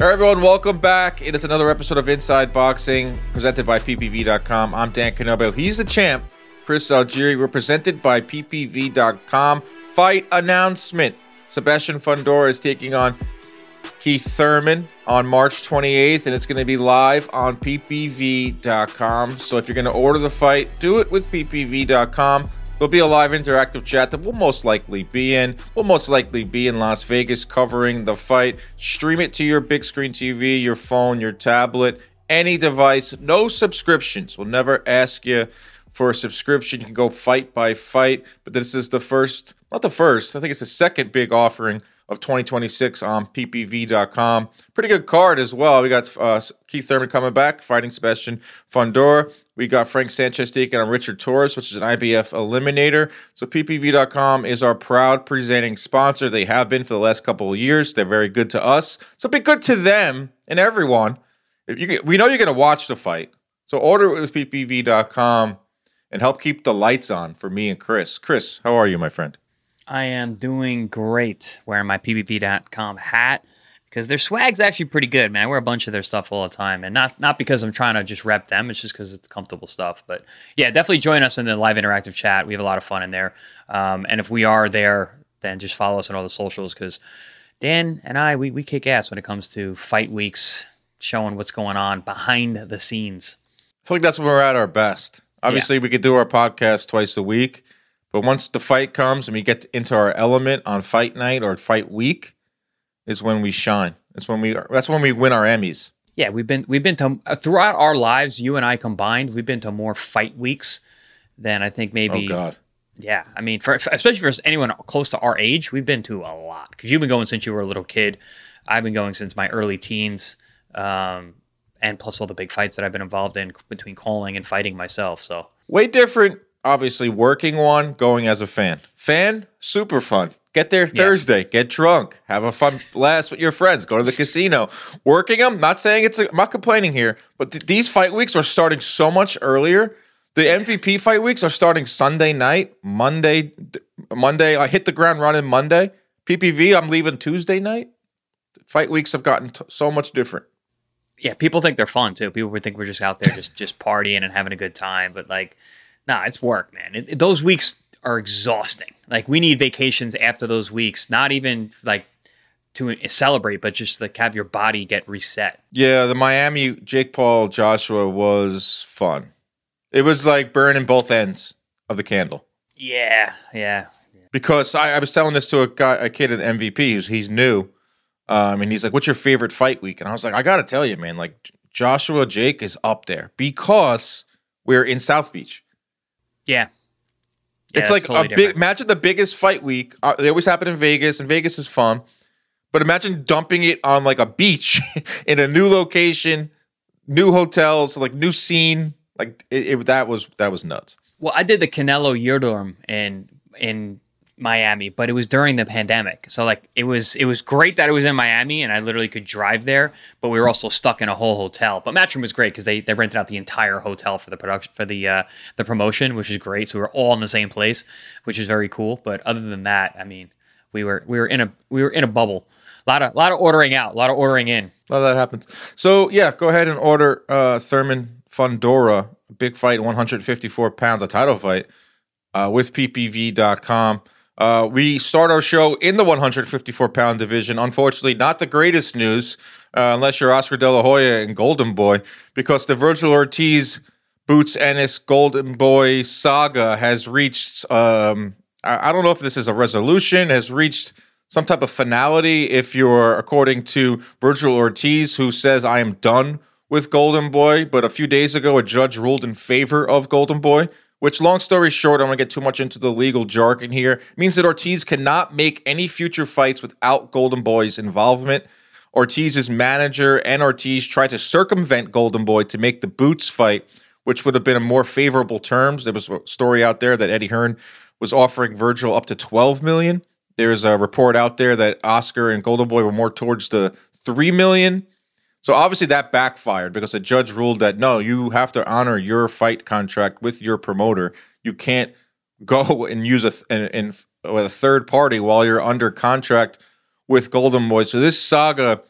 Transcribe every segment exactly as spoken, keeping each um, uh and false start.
All right, everyone, welcome back. It is another episode of Inside Boxing, presented by P P V dot com. I'm Dan Canobbio. He's the champ, Chris Algieri. We're presented by P P V dot com. Fight announcement. Sebastian Fundora is taking on Keith Thurman on March twenty-eighth, and it's going to be live on P P V dot com. So if you're going to order the fight, do it with P P V dot com. There'll be a live interactive chat that we'll most likely be in. We'll most likely be in Las Vegas covering the fight. Stream it to your big screen T V, your phone, your tablet, any device. No subscriptions. We'll never ask you for a subscription. You can go fight by fight. But this is the first, not the first, I think it's the second big offering of twenty twenty-six on P P V dot com. Pretty good card as well. We got uh, Keith Thurman coming back, fighting Sebastian Fundora. We got Frank Sanchez taking on Richard Torres, which is an I B F eliminator. So P P V dot com is our proud presenting sponsor. They have been for the last couple of years. They're very good to us. So be good to them and everyone. If you, we know you're going to watch the fight. So order it with P P V dot com and help keep the lights on for me and Chris. Chris, how are you, my friend? I am doing great, wearing my P P V dot com hat, because their swag's actually pretty good, man. I wear a bunch of their stuff all the time, and not not because I'm trying to just rep them, it's just because it's comfortable stuff. But yeah, definitely join us in the live interactive chat. We have a lot of fun in there. Um, and if we are there, then just follow us on all the socials, because Dan and I, we, we kick ass when it comes to fight weeks, showing what's going on behind the scenes. I feel like that's when we're at our best. Obviously, yeah. We could do our podcast twice a week, but once the fight comes and we get into our element on fight night or fight week, is when we shine. It's when we. That's when we win our Emmys. Yeah, we've been we've been to uh, throughout our lives. You and I combined, we've been to more fight weeks than I think maybe. Oh God. Yeah, I mean, for, especially for anyone close to our age, we've been to a lot, because you've been going since you were a little kid. I've been going since my early teens, um, and plus all the big fights that I've been involved in between calling and fighting myself. So way different. Obviously, working one, going as a fan. Fan, super fun. Get there Thursday, yeah. Get drunk, have a fun blast with your friends, go to the casino. Working them, not saying it's, a, I'm not complaining here, but th- these fight weeks are starting so much earlier. The M V P fight weeks are starting Sunday night, Monday, Monday. I hit the ground running Monday. P P V, I'm leaving Tuesday night. Fight weeks have gotten t- so much different. Yeah, people think they're fun too. People would think we're just out there just, just partying and having a good time, but like, nah, it's work, man. It, it, those weeks are exhausting. Like, we need vacations after those weeks, not even like to celebrate, but just like have your body get reset. Yeah, the Miami Jake Paul Joshua was fun. It was like burning both ends of the candle. Yeah, yeah. Because I, I was telling this to a guy, a kid at M V P, who's he's new, um, and he's like, "What's your favorite fight week?" And I was like, "I got to tell you, man, like Joshua Jake is up there because we're in South Beach." Yeah. yeah it's like totally a big, imagine the biggest fight week. Uh, they always happen in Vegas, and Vegas is fun. But imagine dumping it on like a beach in a new location, new hotels, like new scene. Like it, it, that was that was nuts. Well, I did the Canelo Yildirim in in Miami, but it was during the pandemic. So like it was it was great that it was in Miami and I literally could drive there, but we were also stuck in a whole hotel. But Matchroom was great because they, they rented out the entire hotel for the production for the uh, the promotion, which is great. So we were all in the same place, which is very cool. But other than that, I mean, we were we were in a we were in a bubble. A lot of lot of ordering out, a lot of ordering in. A lot of that happens. So yeah, go ahead and order uh, Thurman Fundora, a big fight, one hundred fifty-four pounds, a title fight, uh, with P P V dot com. Uh, we start our show in the one hundred fifty-four pound division. Unfortunately, not the greatest news, uh, unless you're Oscar De La Hoya and Golden Boy, because the Virgil Ortiz, Boots Ennis, Golden Boy saga has reached, um, I, I don't know if this is a resolution, has reached some type of finality, if you're according to Virgil Ortiz, who says, "I am done with Golden Boy." But a few days ago, a judge ruled in favor of Golden Boy, which, long story short, I don't want to get too much into the legal jargon here, means that Ortiz cannot make any future fights without Golden Boy's involvement. Ortiz's manager and Ortiz tried to circumvent Golden Boy to make the Boots fight, which would have been a more favorable terms. There was a story out there that Eddie Hearn was offering Virgil up to twelve million dollars. There's a report out there that Oscar and Golden Boy were more towards the three million dollars. So obviously that backfired because the judge ruled that, no, you have to honor your fight contract with your promoter. You can't go and use a th- in, in, with a third party while you're under contract with Golden Boy. So this saga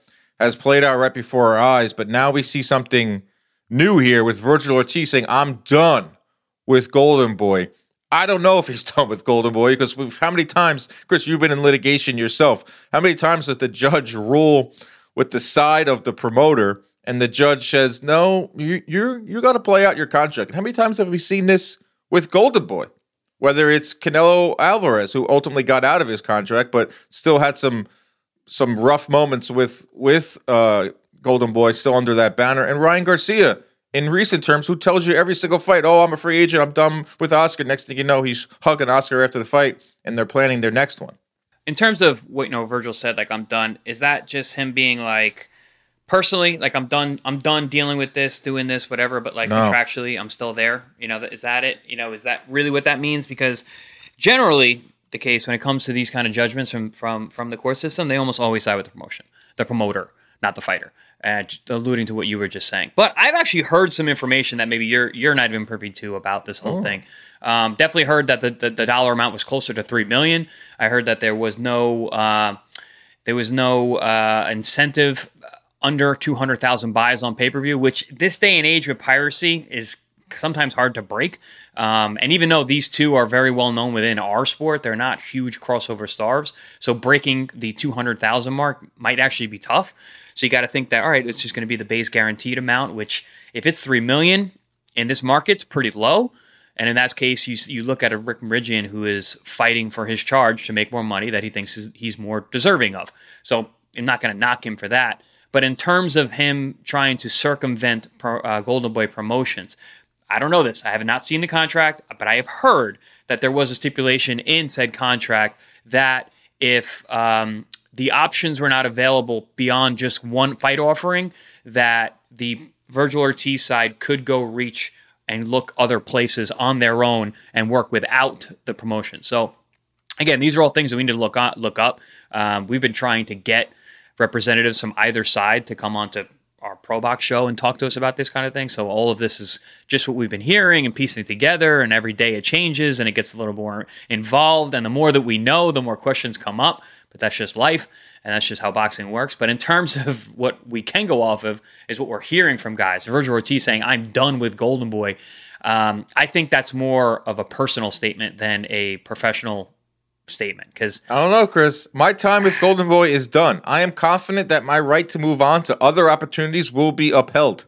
has played out right before our eyes, but now we see something new here with Vergil Ortiz saying, I'm done with Golden Boy. I don't know if he's done with Golden Boy because we've, how many times, Chris, you've been in litigation yourself, how many times does the judge rule with the side of the promoter and the judge says, no, you you're, you got to play out your contract? And how many times have we seen this with Golden Boy? Whether it's Canelo Alvarez, who ultimately got out of his contract, but still had some some rough moments with with uh, Golden Boy still under that banner, and Ryan Garcia in recent terms, who tells you every single fight, oh, I'm a free agent, I'm done with Oscar. Next thing you know, he's hugging Oscar after the fight, and they're planning their next one. In terms of what, you know, Vergil said, like, I'm done, is that just him being like, personally, like, I'm done, I'm done dealing with this, doing this, whatever, but like no. contractually, I'm still there? You know, is that it? You know, is that really what that means? Because generally, the case when it comes to these kind of judgments from from from the court system, they almost always side with the promotion, the promoter, not the fighter. Uh, just alluding to what you were just saying, but I've actually heard some information that maybe you're you're not even privy to about this whole oh. thing. Um, definitely heard that the, the the dollar amount was closer to three million. I heard that there was no uh, there was no uh, incentive under two hundred thousand buys on pay per view, which this day and age with piracy is sometimes hard to break. Um, and even though these two are very well known within our sport, they're not huge crossover stars. So breaking the two hundred thousand mark might actually be tough. So you got to think that, all right, it's just going to be the base guaranteed amount, which if it's three million dollars in this market's pretty low. And in that case, you you look at a Rick Meridian who is fighting for his charge to make more money that he thinks is, he's more deserving of. So I'm not going to knock him for that. But in terms of him trying to circumvent pro, uh, Golden Boy Promotions, I don't know this. I have not seen the contract, but I have heard that there was a stipulation in said contract that if um, the options were not available beyond just one fight offering, that the Vergil Ortiz side could go reach and look other places on their own and work without the promotion. So, again, these are all things that we need to look on, look up. Um, we've been trying to get representatives from either side to come on to our Pro Box show and talk to us about this kind of thing. So all of this is just what we've been hearing and piecing it together, and every day it changes and it gets a little more involved. And the more that we know, the more questions come up, but that's just life and that's just how boxing works. But in terms of what we can go off of is what we're hearing from guys. Vergil Ortiz saying, I'm done with Golden Boy. Um, I think that's more of a personal statement than a professional statement, because I don't know, Chris. My time with Golden Boy is done. I am confident that my right to move on to other opportunities will be upheld.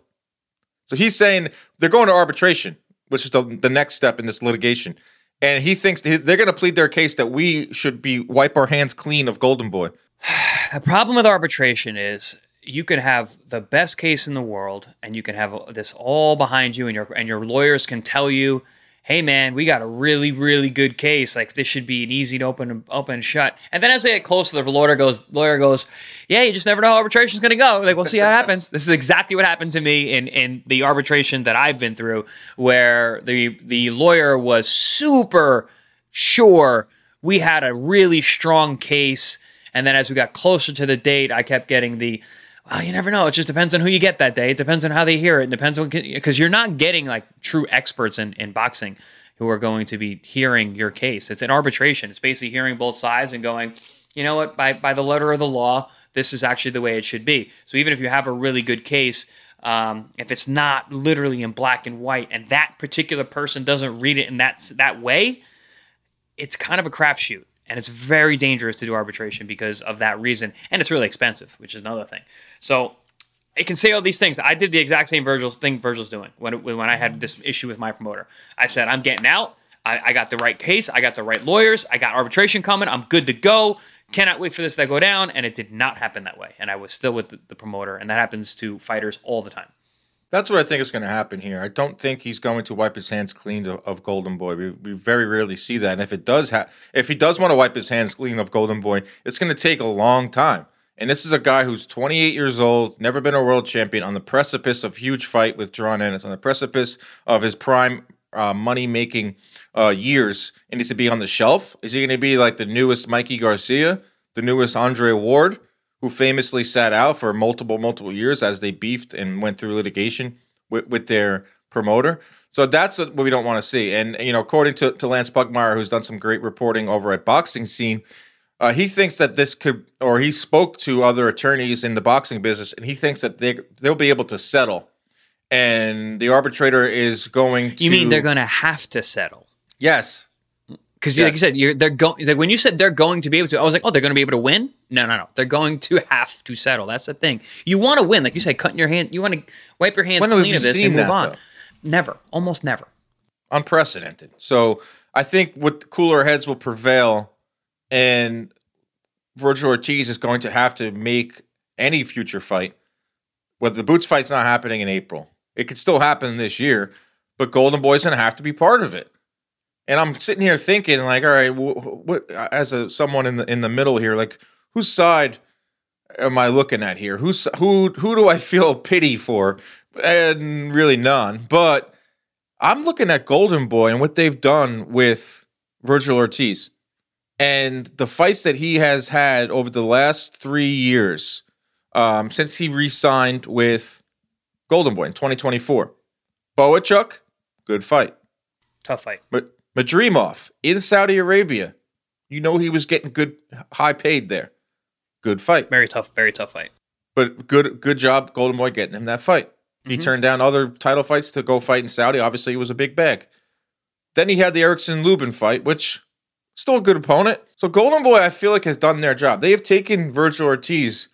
So he's saying they're going to arbitration, which is the, the next step in this litigation. And he thinks they're going to plead their case that we should be wipe our hands clean of Golden Boy. The problem with arbitration is you could have the best case in the world and you can have this all behind you, and your and your lawyers can tell you, hey man, we got a really, really good case. Like, this should be an easy to open, open and shut. And then as they get closer, the lawyer goes, lawyer goes, yeah, you just never know how arbitration's going to go. Like, we'll see how it happens. This is exactly what happened to me in, in the arbitration that I've been through, where the the lawyer was super sure we had a really strong case. And then as we got closer to the date, I kept getting the, well, you never know. It just depends on who you get that day. It depends on how they hear it. It depends on, because you're not getting like true experts in, in boxing who are going to be hearing your case. It's an arbitration. It's basically hearing both sides and going, you know what, by, by the letter of the law, this is actually the way it should be. So even if you have a really good case, um, if it's not literally in black and white and that particular person doesn't read it in that, that way, it's kind of a crapshoot. And it's very dangerous to do arbitration because of that reason. And it's really expensive, which is another thing. So it can say all these things. I did the exact same Vergil's thing Vergil's doing when when I had this issue with my promoter. I said, I'm getting out. I, I got the right case. I got the right lawyers. I got arbitration coming. I'm good to go. Cannot wait for this to go down. And it did not happen that way. And I was still with the, the promoter. And that happens to fighters all the time. That's what I think is going to happen here. I don't think he's going to wipe his hands clean of, of Golden Boy. We, we very rarely see that. And if it does ha- if he does want to wipe his hands clean of Golden Boy, it's going to take a long time. And this is a guy who's twenty-eight years old, never been a world champion, on the precipice of huge fight with Jon Ennis, on the precipice of his prime uh, money-making uh, years. And needs to be on the shelf. Is he going to be like the newest Mikey Garcia, the newest Andre Ward, who famously sat out for multiple, multiple years as they beefed and went through litigation with, with their promoter? So that's what we don't want to see. And, you know, according to, to Lance Pugmire, who's done some great reporting over at Boxing Scene, Uh, he thinks that this could, or he spoke to other attorneys in the boxing business, and he thinks that they they'll be able to settle. And the arbitrator is going to. You mean they're going to have to settle? Yes. Because, yes. like you said, you're, they're going. Like when you said they're going to be able to, I was like, oh, they're going to be able to win? No, no, no. They're going to have to settle. That's the thing. You want to win, like you said, cutting your hand. You want to wipe your hands when clean of this and move that, on. Though? Never, almost never. Unprecedented. So I think what cooler heads will prevail, and Vergil Ortiz is going to have to make any future fight. Whether the Boots fight's not happening in April, it could still happen this year, but Golden Boy's going to have to be part of it. And I'm sitting here thinking, like, all right, what, what as a someone in the in the middle here, like, whose side am I looking at here? Who's who? Who do I feel pity for? And really none. But I'm looking at Golden Boy and what they've done with Vergil Ortiz, and the fights that he has had over the last three years, um, since he re-signed with Golden Boy in twenty twenty-four. Boachuk, good fight. Tough fight. But Madrimov in Saudi Arabia, you know he was getting good, high paid there. Good fight. Very tough, very tough fight. But good good job, Golden Boy, getting him that fight. Mm-hmm. He turned down other title fights to go fight in Saudi. Obviously, it was a big bag. Then he had the Erickson-Lubin fight, which still a good opponent. So Golden Boy, I feel like, has done their job. They have taken Vergil Ortiz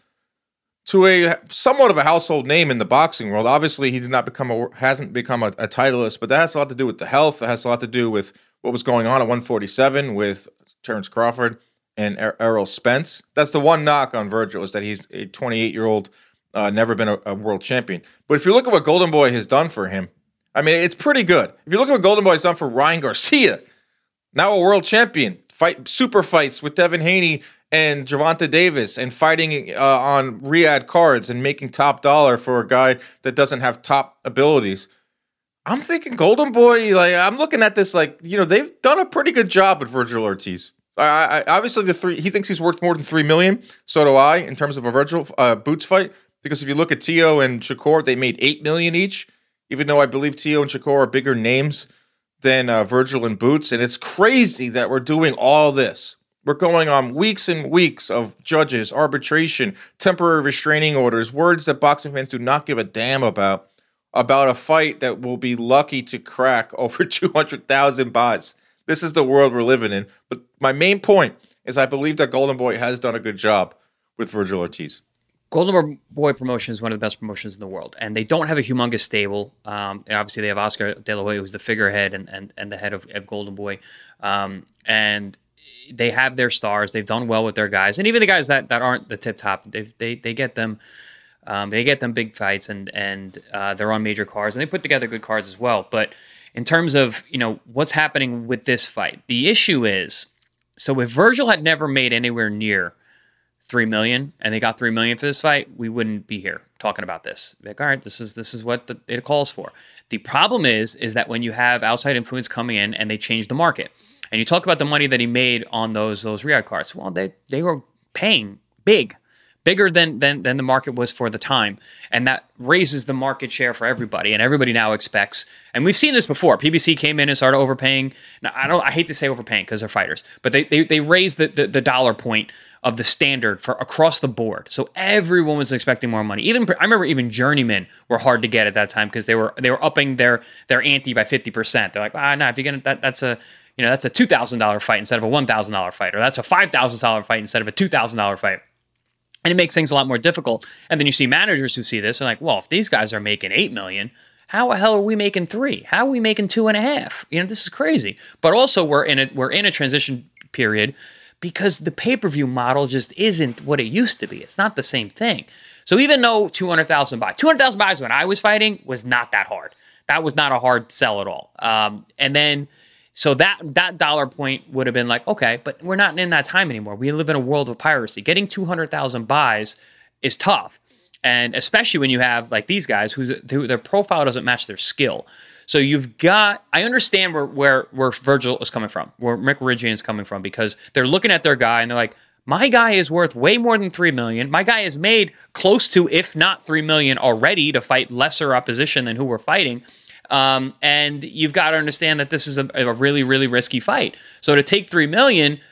to a somewhat of a household name in the boxing world. Obviously, he did not become a hasn't become a, a titleist, but that has a lot to do with the health. It has a lot to do with what was going on at one forty-seven with Terrence Crawford and er- Errol Spence. That's the one knock on Vergil, is that he's a twenty-eight-year-old, uh, never been a, a world champion. But if you look at what Golden Boy has done for him, I mean, it's pretty good. If you look at what Golden Boy has done for Ryan Garcia, now a world champion, fight super fights with Devin Haney and Gervonta Davis, and fighting uh, on Riyadh cards and making top dollar for a guy that doesn't have top abilities. I'm thinking Golden Boy, like, I'm looking at this like, you know, they've done a pretty good job with Vergil Ortiz. I, I, obviously, the three he thinks he's worth more than three million dollars. So do I, in terms of a Vergil uh, Boots fight. Because if you look at Tio and Shakur, they made eight million dollars each, even though I believe Tio and Shakur are bigger names than uh, Vergil and Boots. And it's crazy that we're doing all this. We're going on weeks and weeks of judges, arbitration, temporary restraining orders, words that boxing fans do not give a damn about, about a fight that will be lucky to crack over two hundred thousand buys. This is the world we're living in. But my main point is I believe that Golden Boy has done a good job with Vergil Ortiz. Golden Boy Promotion is one of the best promotions in the world, and they don't have a humongous stable. Um, obviously, they have Oscar De La Hoya, who's the figurehead and, and, and the head of, of Golden Boy. Um, and they have their stars. They've done well with their guys, and even the guys that, that aren't the tip top, they they they get them, um, they get them big fights, and and uh, they're on major cards, and they put together good cards as well. But in terms of, you know, what's happening with this fight, the issue is, so if Vergil had never made anywhere near three million and they got three million for this fight, we wouldn't be here talking about this. Like, all right, this is this is what the, it calls for. The problem is, is that when you have outside influence coming in and they change the market. And you talk about the money that he made on those those Riyadh cards. Well, they they were paying big, bigger than than than the market was for the time, and that raises the market share for everybody. And everybody now expects. And we've seen this before. P B C came in and started overpaying. Now, I don't. I hate to say overpaying because they're fighters, but they they they raised the, the the dollar point of the standard for across the board. So everyone was expecting more money. Even I remember even journeymen were hard to get at that time because they were they were upping their their ante by fifty percent. They're like, ah, no, if you're gonna that that's a You know, that's a two thousand dollars fight instead of a one thousand dollars fight, or that's a five thousand dollars fight instead of a two thousand dollars fight. And it makes things a lot more difficult. And then you see managers who see this and like, well, if these guys are making eight million dollars, how the hell are we making three? How are we making two and a half? You know, this is crazy. But also we're in a, we're in a transition period because the pay-per-view model just isn't what it used to be. It's not the same thing. So even though two hundred thousand buys, two hundred thousand buys when I was fighting was not that hard. That was not a hard sell at all. Um, and then So that that dollar point would have been like, okay, but we're not in that time anymore. We live in a world of piracy. Getting two hundred thousand buys is tough. And especially when you have like these guys who, who their profile doesn't match their skill. So you've got, I understand where, where, where Vergil is coming from, where Mick Rigian is coming from, because they're looking at their guy and they're like, my guy is worth way more than three million dollars. My guy has made close to, if not three million dollars already to fight lesser opposition than who we're fighting. Um, and you've got to understand that this is a, a really, really risky fight. So to take three million dollars,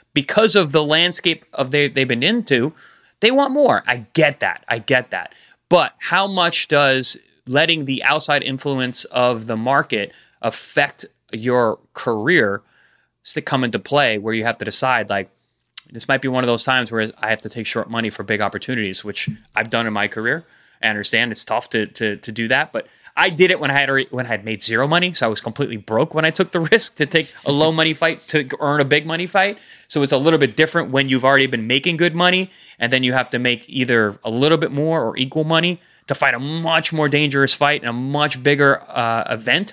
because of the landscape of they they've been into, they want more. I get that. I get that. But how much does letting the outside influence of the market affect your career to come into play, where you have to decide, like, this might be one of those times where I have to take short money for big opportunities, which I've done in my career. I understand it's tough to to to do that, but I did it when I had already, when I had made zero money, so I was completely broke when I took the risk to take a low money fight to earn a big money fight. So it's a little bit different when you've already been making good money, and then you have to make either a little bit more or equal money to fight a much more dangerous fight and a much bigger uh, event.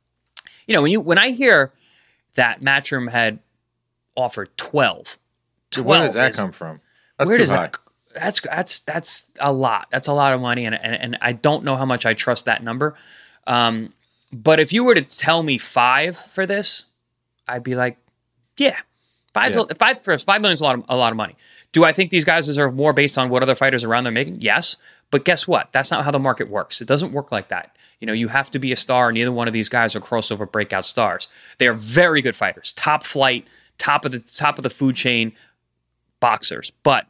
You know, when you when I hear that Matchroom had offered twelve, twelve where does that is, come from? That's where too does high. that? That's that's that's a lot. That's a lot of money, and and, and I don't know how much I trust that number. Um, but if you were to tell me five for this, I'd be like, yeah, five's Yeah. A, five for five million is a lot of, a lot of money. Do I think these guys deserve more based on what other fighters around they're making? Yes, but guess what? That's not how the market works. It doesn't work like that. You know, you have to be a star, and neither one of these guys are crossover breakout stars. They are very good fighters, top flight, top of the top of the food chain boxers, but.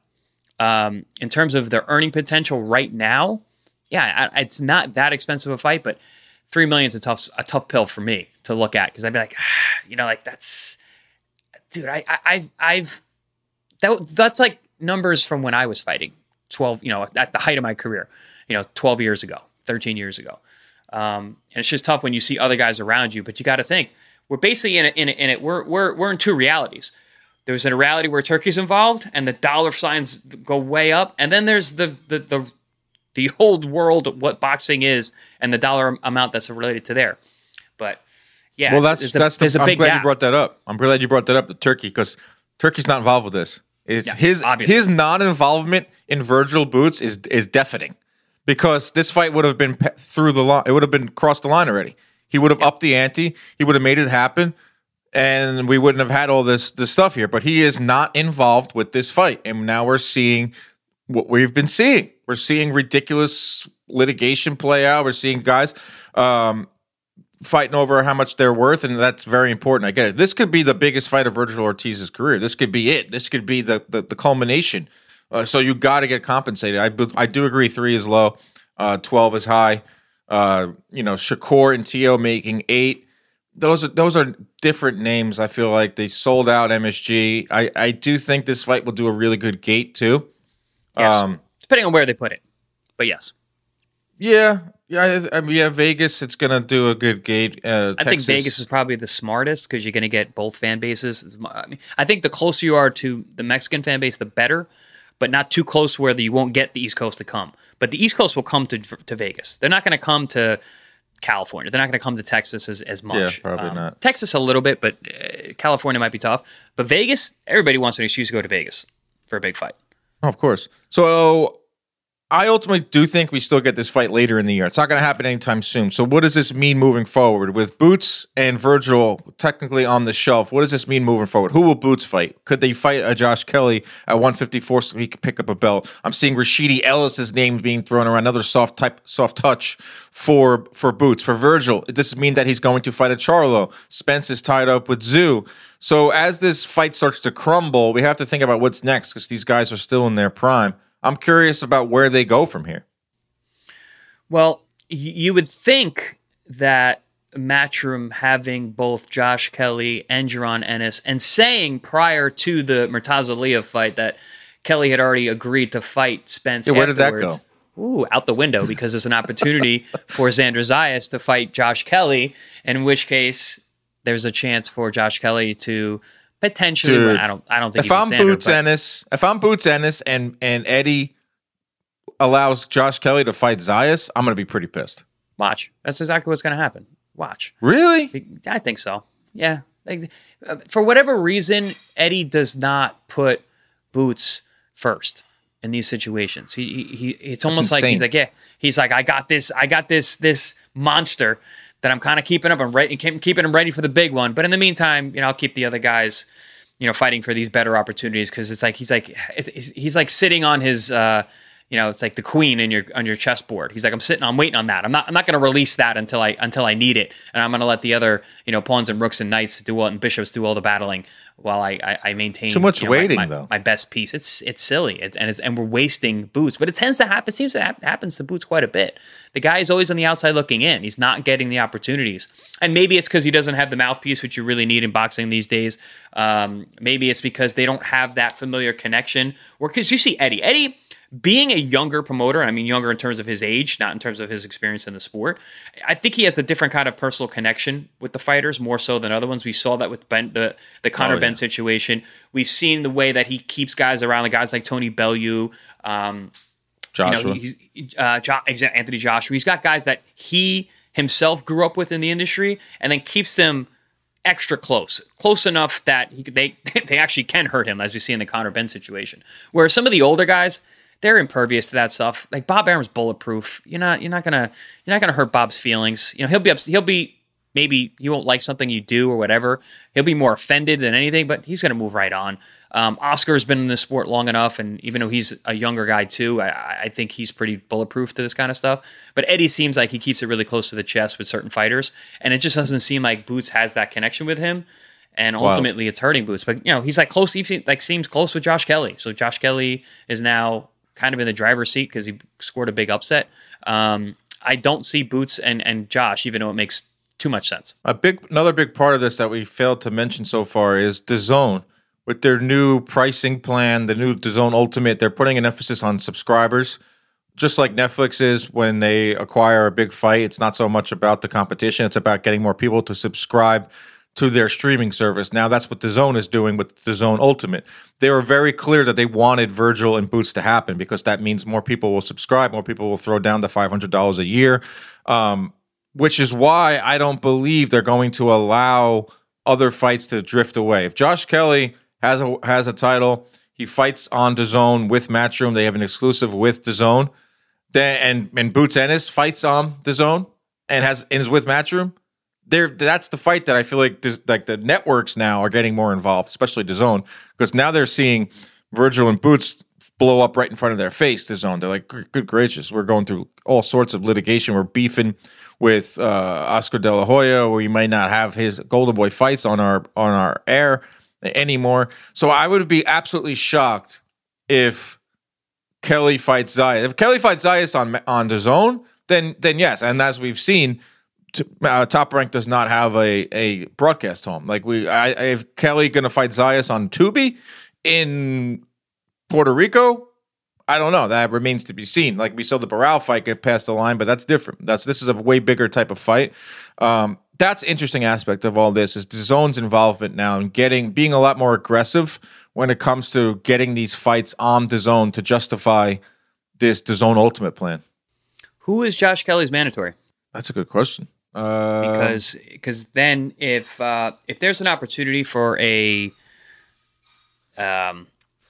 Um, in terms of their earning potential right now, yeah, I, it's not that expensive a fight, but three million is a tough a tough pill for me to look at, because I'd be like, ah, you know, like that's, dude, I, I I've I've that that's like numbers from when I was fighting twelve, you know, at the height of my career, you know, twelve years ago, thirteen years ago, um, and it's just tough when you see other guys around you. But you got to think, we're basically in it, in it, in it. We're we're we're in two realities. There's a reality where Turkey's involved and the dollar signs go way up. And then there's the the the, the old world, what boxing is, and the dollar amount that's related to there. But yeah, Well, it's- that's it's a- that's. there's The, a I'm big glad gap. you brought that up. I'm glad you brought that up to Turkey, because Turkey's not involved with this. It's Yeah, his obviously. his non-involvement in Virgil Boots is is deafening, because this fight would have been pe- through the line. It would have been crossed the line already. He would have upped the ante. He would have made it happen, and we wouldn't have had all this this stuff here. But he is not involved with this fight, and now we're seeing what we've been seeing. We're seeing ridiculous litigation play out. We're seeing guys um, fighting over how much they're worth, and that's very important. I get it. This could be the biggest fight of Virgil Ortiz's career. This could be it. This could be the the, the culmination. Uh, so you got to get compensated. I I do agree. Three is low, uh, twelve is high. Uh, you know, Shakur and Tio making eight. Those are those are different names. I feel like they sold out M S G. I, I do think this fight will do a really good gate too. Yes. Um, Depending on where they put it. But yes. yeah, yeah, I mean, yeah. Vegas, it's gonna do a good gate. Uh, I think Vegas is probably the smartest, because you're going to get both fan bases. I mean, I think the closer you are to the Mexican fan base, the better, but not too close where you won't get the East Coast to come. But the East Coast will come to to Vegas. They're not going to come to California. They're not going to come to Texas as, as much. Yeah, probably Um, not. Texas a little bit, but uh, California might be tough. But Vegas, everybody wants an excuse to go to Vegas for a big fight. Oh, of course. So I ultimately do think we still get this fight later in the year. It's not going to happen anytime soon. So what does this mean moving forward? With Boots and Virgil technically on the shelf, what does this mean moving forward? Who will Boots fight? Could they fight a Josh Kelly at one fifty-four so he could pick up a belt? I'm seeing Rashidi Ellis's name being thrown around, another soft type, soft touch for for Boots. For Virgil, does this mean that he's going to fight a Charlo? Spence is tied up with Zoo. So as this fight starts to crumble, we have to think about what's next, because these guys are still in their prime. I'm curious about where they go from here. Well, y- you would think that Matchroom having both Josh Kelly and Jaron Ennis, and saying prior to the Murtaza Aliyev fight that Kelly had already agreed to fight Spence. Yeah, where did that afterwards. Ooh, out the window, because there's an opportunity for Xander Zayas to fight Josh Kelly, in which case there's a chance for Josh Kelly to potentially Dude, win. I don't I don't think If he I'm beats Xander, Boots but- Ennis, if I'm Boots Ennis and and Eddie allows Josh Kelly to fight Zayas, I'm gonna be pretty pissed. Watch. That's exactly what's going to happen. Watch. Really? I think so. Yeah. Like, uh, for whatever reason, Eddie does not put Boots first in these situations. He, he, he it's almost like he's insane. like, yeah, he's like, I got this, I got this, this monster that I'm kind of keeping up. I'm ready, keeping him ready for the big one. But in the meantime, you know, I'll keep the other guys, you know, fighting for these better opportunities, because it's like he's like it's, he's like sitting on his, uh, you know, it's like the queen in your on your chessboard. He's like, I'm sitting, I'm waiting on that. I'm not, I'm not going to release that until I until I need it, and I'm going to let the other, you know, pawns and rooks and knights do all and bishops do all the battling while I I, I maintain too much you know, waiting my, my, though. My best piece. It's it's silly, it's, and it's and we're wasting Boots. But it tends to happen. It seems to happen happens to Boots quite a bit. The guy is always on the outside looking in. He's not getting the opportunities, and maybe it's because he doesn't have the mouthpiece, which you really need in boxing these days. Um, maybe it's because they don't have that familiar connection. Or because you see Eddie, Eddie. Being a younger promoter, I mean younger in terms of his age, not in terms of his experience in the sport, I think he has a different kind of personal connection with the fighters, more so than other ones. We saw that with Ben, the, the Conor oh, yeah. Ben situation. We've seen the way that he keeps guys around, the guys like Tony Bellew, um, Joshua. You know, he's, uh, jo- Anthony Joshua. He's got guys that he himself grew up with in the industry and then keeps them extra close, close enough that he, they, they actually can hurt him, as we see in the Conor Ben situation. Whereas some of the older guys, they're impervious to that stuff. Like Bob Arum's bulletproof. You're not. You're not gonna. You're not gonna hurt Bob's feelings. You know, he'll be. Ups- he'll be. Maybe he won't like something you do or whatever. He'll be more offended than anything, but he's gonna move right on. Um, Oscar's been in this sport long enough, and even though he's a younger guy too, I, I think he's pretty bulletproof to this kind of stuff. But Eddie seems like he keeps it really close to the chest with certain fighters, and it just doesn't seem like Boots has that connection with him. And ultimately, wow. It's hurting Boots. But you know, he's like close. He like seems close with Josh Kelly. So Josh Kelly is now kind of in the driver's seat because he scored a big upset. Um, I don't see Boots and, and Josh, even though it makes too much sense. A big, another big part of this that we failed to mention so far is DAZN. With their new pricing plan, the new DAZN Ultimate, they're putting an emphasis on subscribers. Just like Netflix is when they acquire a big fight, it's not so much about the competition. It's about getting more people to subscribe to their streaming service. Now that's what DAZN is doing with DAZN Ultimate. They were very clear that they wanted Virgil and Boots to happen because that means more people will subscribe, more people will throw down the five hundred dollars a year, um, which is why I don't believe they're going to allow other fights to drift away. If Josh Kelly has a has a title, he fights on DAZN with Matchroom, they have an exclusive with DAZN, then and, and Boots Ennis fights on DAZN and has and is with Matchroom. There, that's the fight that I feel like like the networks now are getting more involved, especially DAZN, because now they're seeing Virgil and Boots blow up right in front of their face. DAZN, they're like, good gracious, we're going through all sorts of litigation. We're beefing with uh, Oscar De La Hoya, where we might not have his Golden Boy fights on our on our air anymore. So I would be absolutely shocked if Kelly fights Zayas. If Kelly fights Zayas on on DAZN, then then yes, and as we've seen. Uh, Top Rank does not have a, a broadcast home. Like we, I, I have Kelly going to fight Zayas on Tubi in Puerto Rico. I don't know. That remains to be seen. Like we saw the Barral fight get past the line, but that's different. That's this is a way bigger type of fight. Um, that's interesting aspect of all this is DAZN's involvement now and getting being a lot more aggressive when it comes to getting these fights on DAZN to justify this DAZN Ultimate plan. Who is Josh Kelly's mandatory? That's a good question. Uh, because because then if uh, if there's an opportunity for a um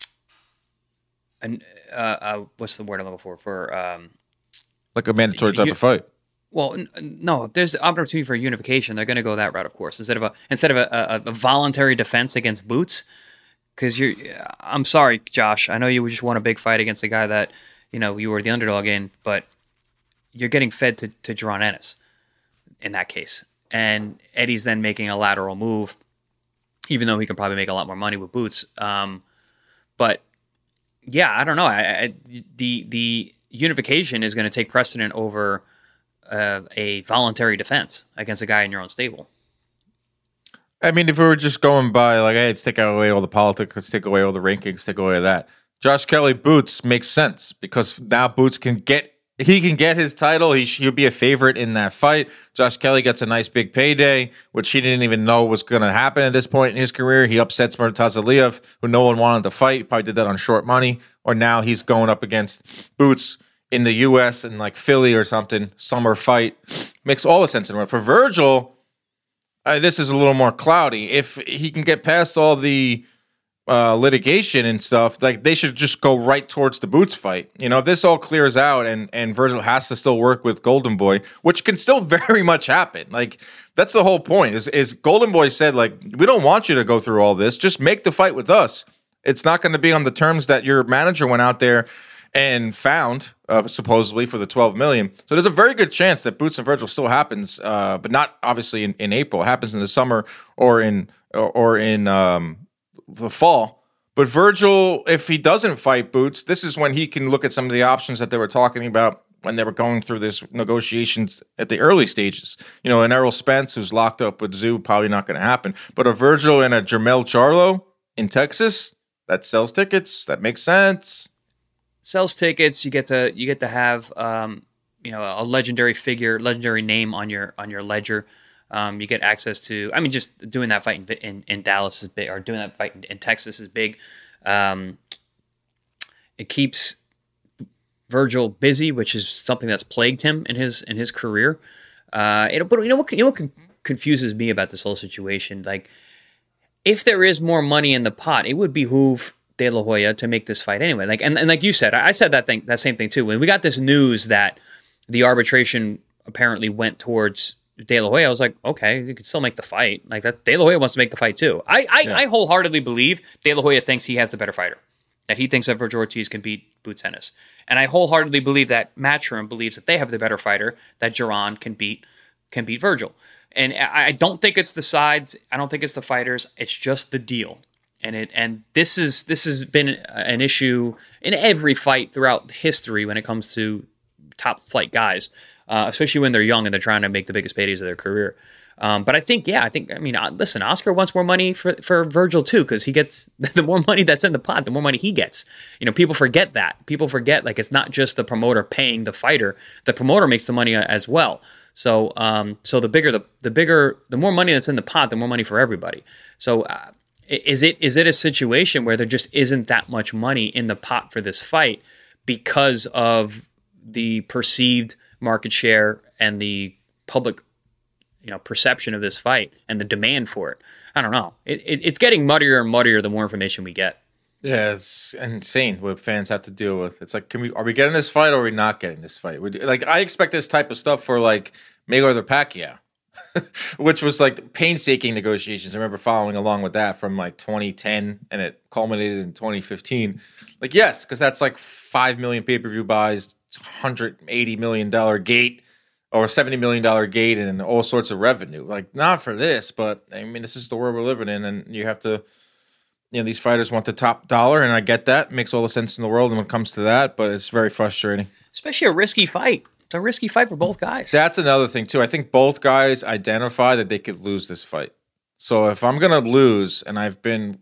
an uh, uh what's the word I'm looking for for um like a mandatory type you, of fight. Well, n- no, if there's an opportunity for unification, they're going to go that route, of course, instead of a instead of a, a, a voluntary defense against Boots. Because you're, I'm sorry, Josh, I know you just won a big fight against a guy that you know you were the underdog in, but you're getting fed to to Jaron Ennis. In that case, and Eddie's then making a lateral move, even though he can probably make a lot more money with Boots. Um, but yeah, I don't know. I, I, the the unification is going to take precedent over uh, a voluntary defense against a guy in your own stable. I mean, if we were just going by like, hey, let's take away all the politics, let's take away all the rankings, take away that. Josh Kelly Boots makes sense because now Boots can get. He can get his title. He he'll be a favorite in that fight. Josh Kelly gets a nice big payday, which he didn't even know was going to happen at this point in his career. He upsets Murtaza Aliyev, who no one wanted to fight. He probably did that on short money. Or now he's going up against Boots in the U S and like Philly or something. Summer fight. Makes all the sense in the world. For Virgil, uh, this is a little more cloudy. If he can get past all the Uh, litigation and stuff, like they should just go right towards the Boots fight. You know, if this all clears out and and Virgil has to still work with Golden Boy, which can still very much happen. Like that's the whole point. Is is Golden Boy said like we don't want you to go through all this. Just make the fight with us. It's not going to be on the terms that your manager went out there and found uh, supposedly for the twelve million dollars. So there's a very good chance that Boots and Virgil still happens, uh, but not obviously in, in April. It happens in the summer or in or, or in um, the fall. But Virgil, if he doesn't fight Boots, this is when he can look at some of the options that they were talking about when they were going through this negotiations at the early stages. You know, an Errol Spence who's locked up with Zoo, probably not going to happen. But a Virgil and a Jermell Charlo in Texas, that sells tickets. That makes sense. Sells tickets. You get to you get to have um, you know a legendary figure, legendary name on your on your ledger. Um, you get access to. I mean, just doing that fight in in, in Dallas is big, or doing that fight in, in Texas is big. Um, it keeps Virgil busy, which is something that's plagued him in his in his career. Uh, it, but you know what? You know what confuses me about this whole situation? Like, if there is more money in the pot, it would behoove De La Hoya to make this fight anyway. Like, and, and like you said, I said that thing, that same thing too. When we got this news that the arbitration apparently went towards De La Hoya, I was like, okay, you can still make the fight. Like that, De La Hoya wants to make the fight too. I I, yeah. I wholeheartedly believe De La Hoya thinks he has the better fighter. That he thinks that Virgil Ortiz can beat Boots Ennis. And I wholeheartedly believe that Matchroom believes that they have the better fighter, that Jaron can beat can beat Virgil. And I don't think it's the sides. I don't think it's the fighters. It's just the deal. And it and this is this has been an issue in every fight throughout history when it comes to top flight guys, uh, especially when they're young and they're trying to make the biggest paydays of their career. Um, but I think, yeah, I think, I mean, listen, Oscar wants more money for, for Virgil too, because he gets, the more money that's in the pot, the more money he gets. You know, people forget that. People forget, like, it's not just the promoter paying the fighter. The promoter makes the money as well. So, um, so the bigger, the, the bigger, the more money that's in the pot, the more money for everybody. So, uh, is it, is it a situation where there just isn't that much money in the pot for this fight because of the perceived market share and the public, you know, perception of this fight and the demand for it? I don't know. It, it, it's getting muddier and muddier the more information we get. Yeah, it's insane what fans have to deal with. It's like, can we? Are we getting this fight or are we not getting this fight? We, like, I expect this type of stuff for like Mayweather Pacquiao, which was like painstaking negotiations. I remember following along with that from like twenty ten, and it culminated in twenty fifteen. Like, yes, because that's like five million pay per view buys, one hundred eighty million dollar gate. Or seventy million dollars gate and all sorts of revenue. Like, not for this, but, I mean, this is the world we're living in, and you have to, you know, these fighters want the top dollar, and I get that. It makes all the sense in the world when it comes to that, but it's very frustrating. Especially a risky fight. It's a risky fight for both guys. That's another thing, too. I think both guys identify that they could lose this fight. So if I'm going to lose, and I've been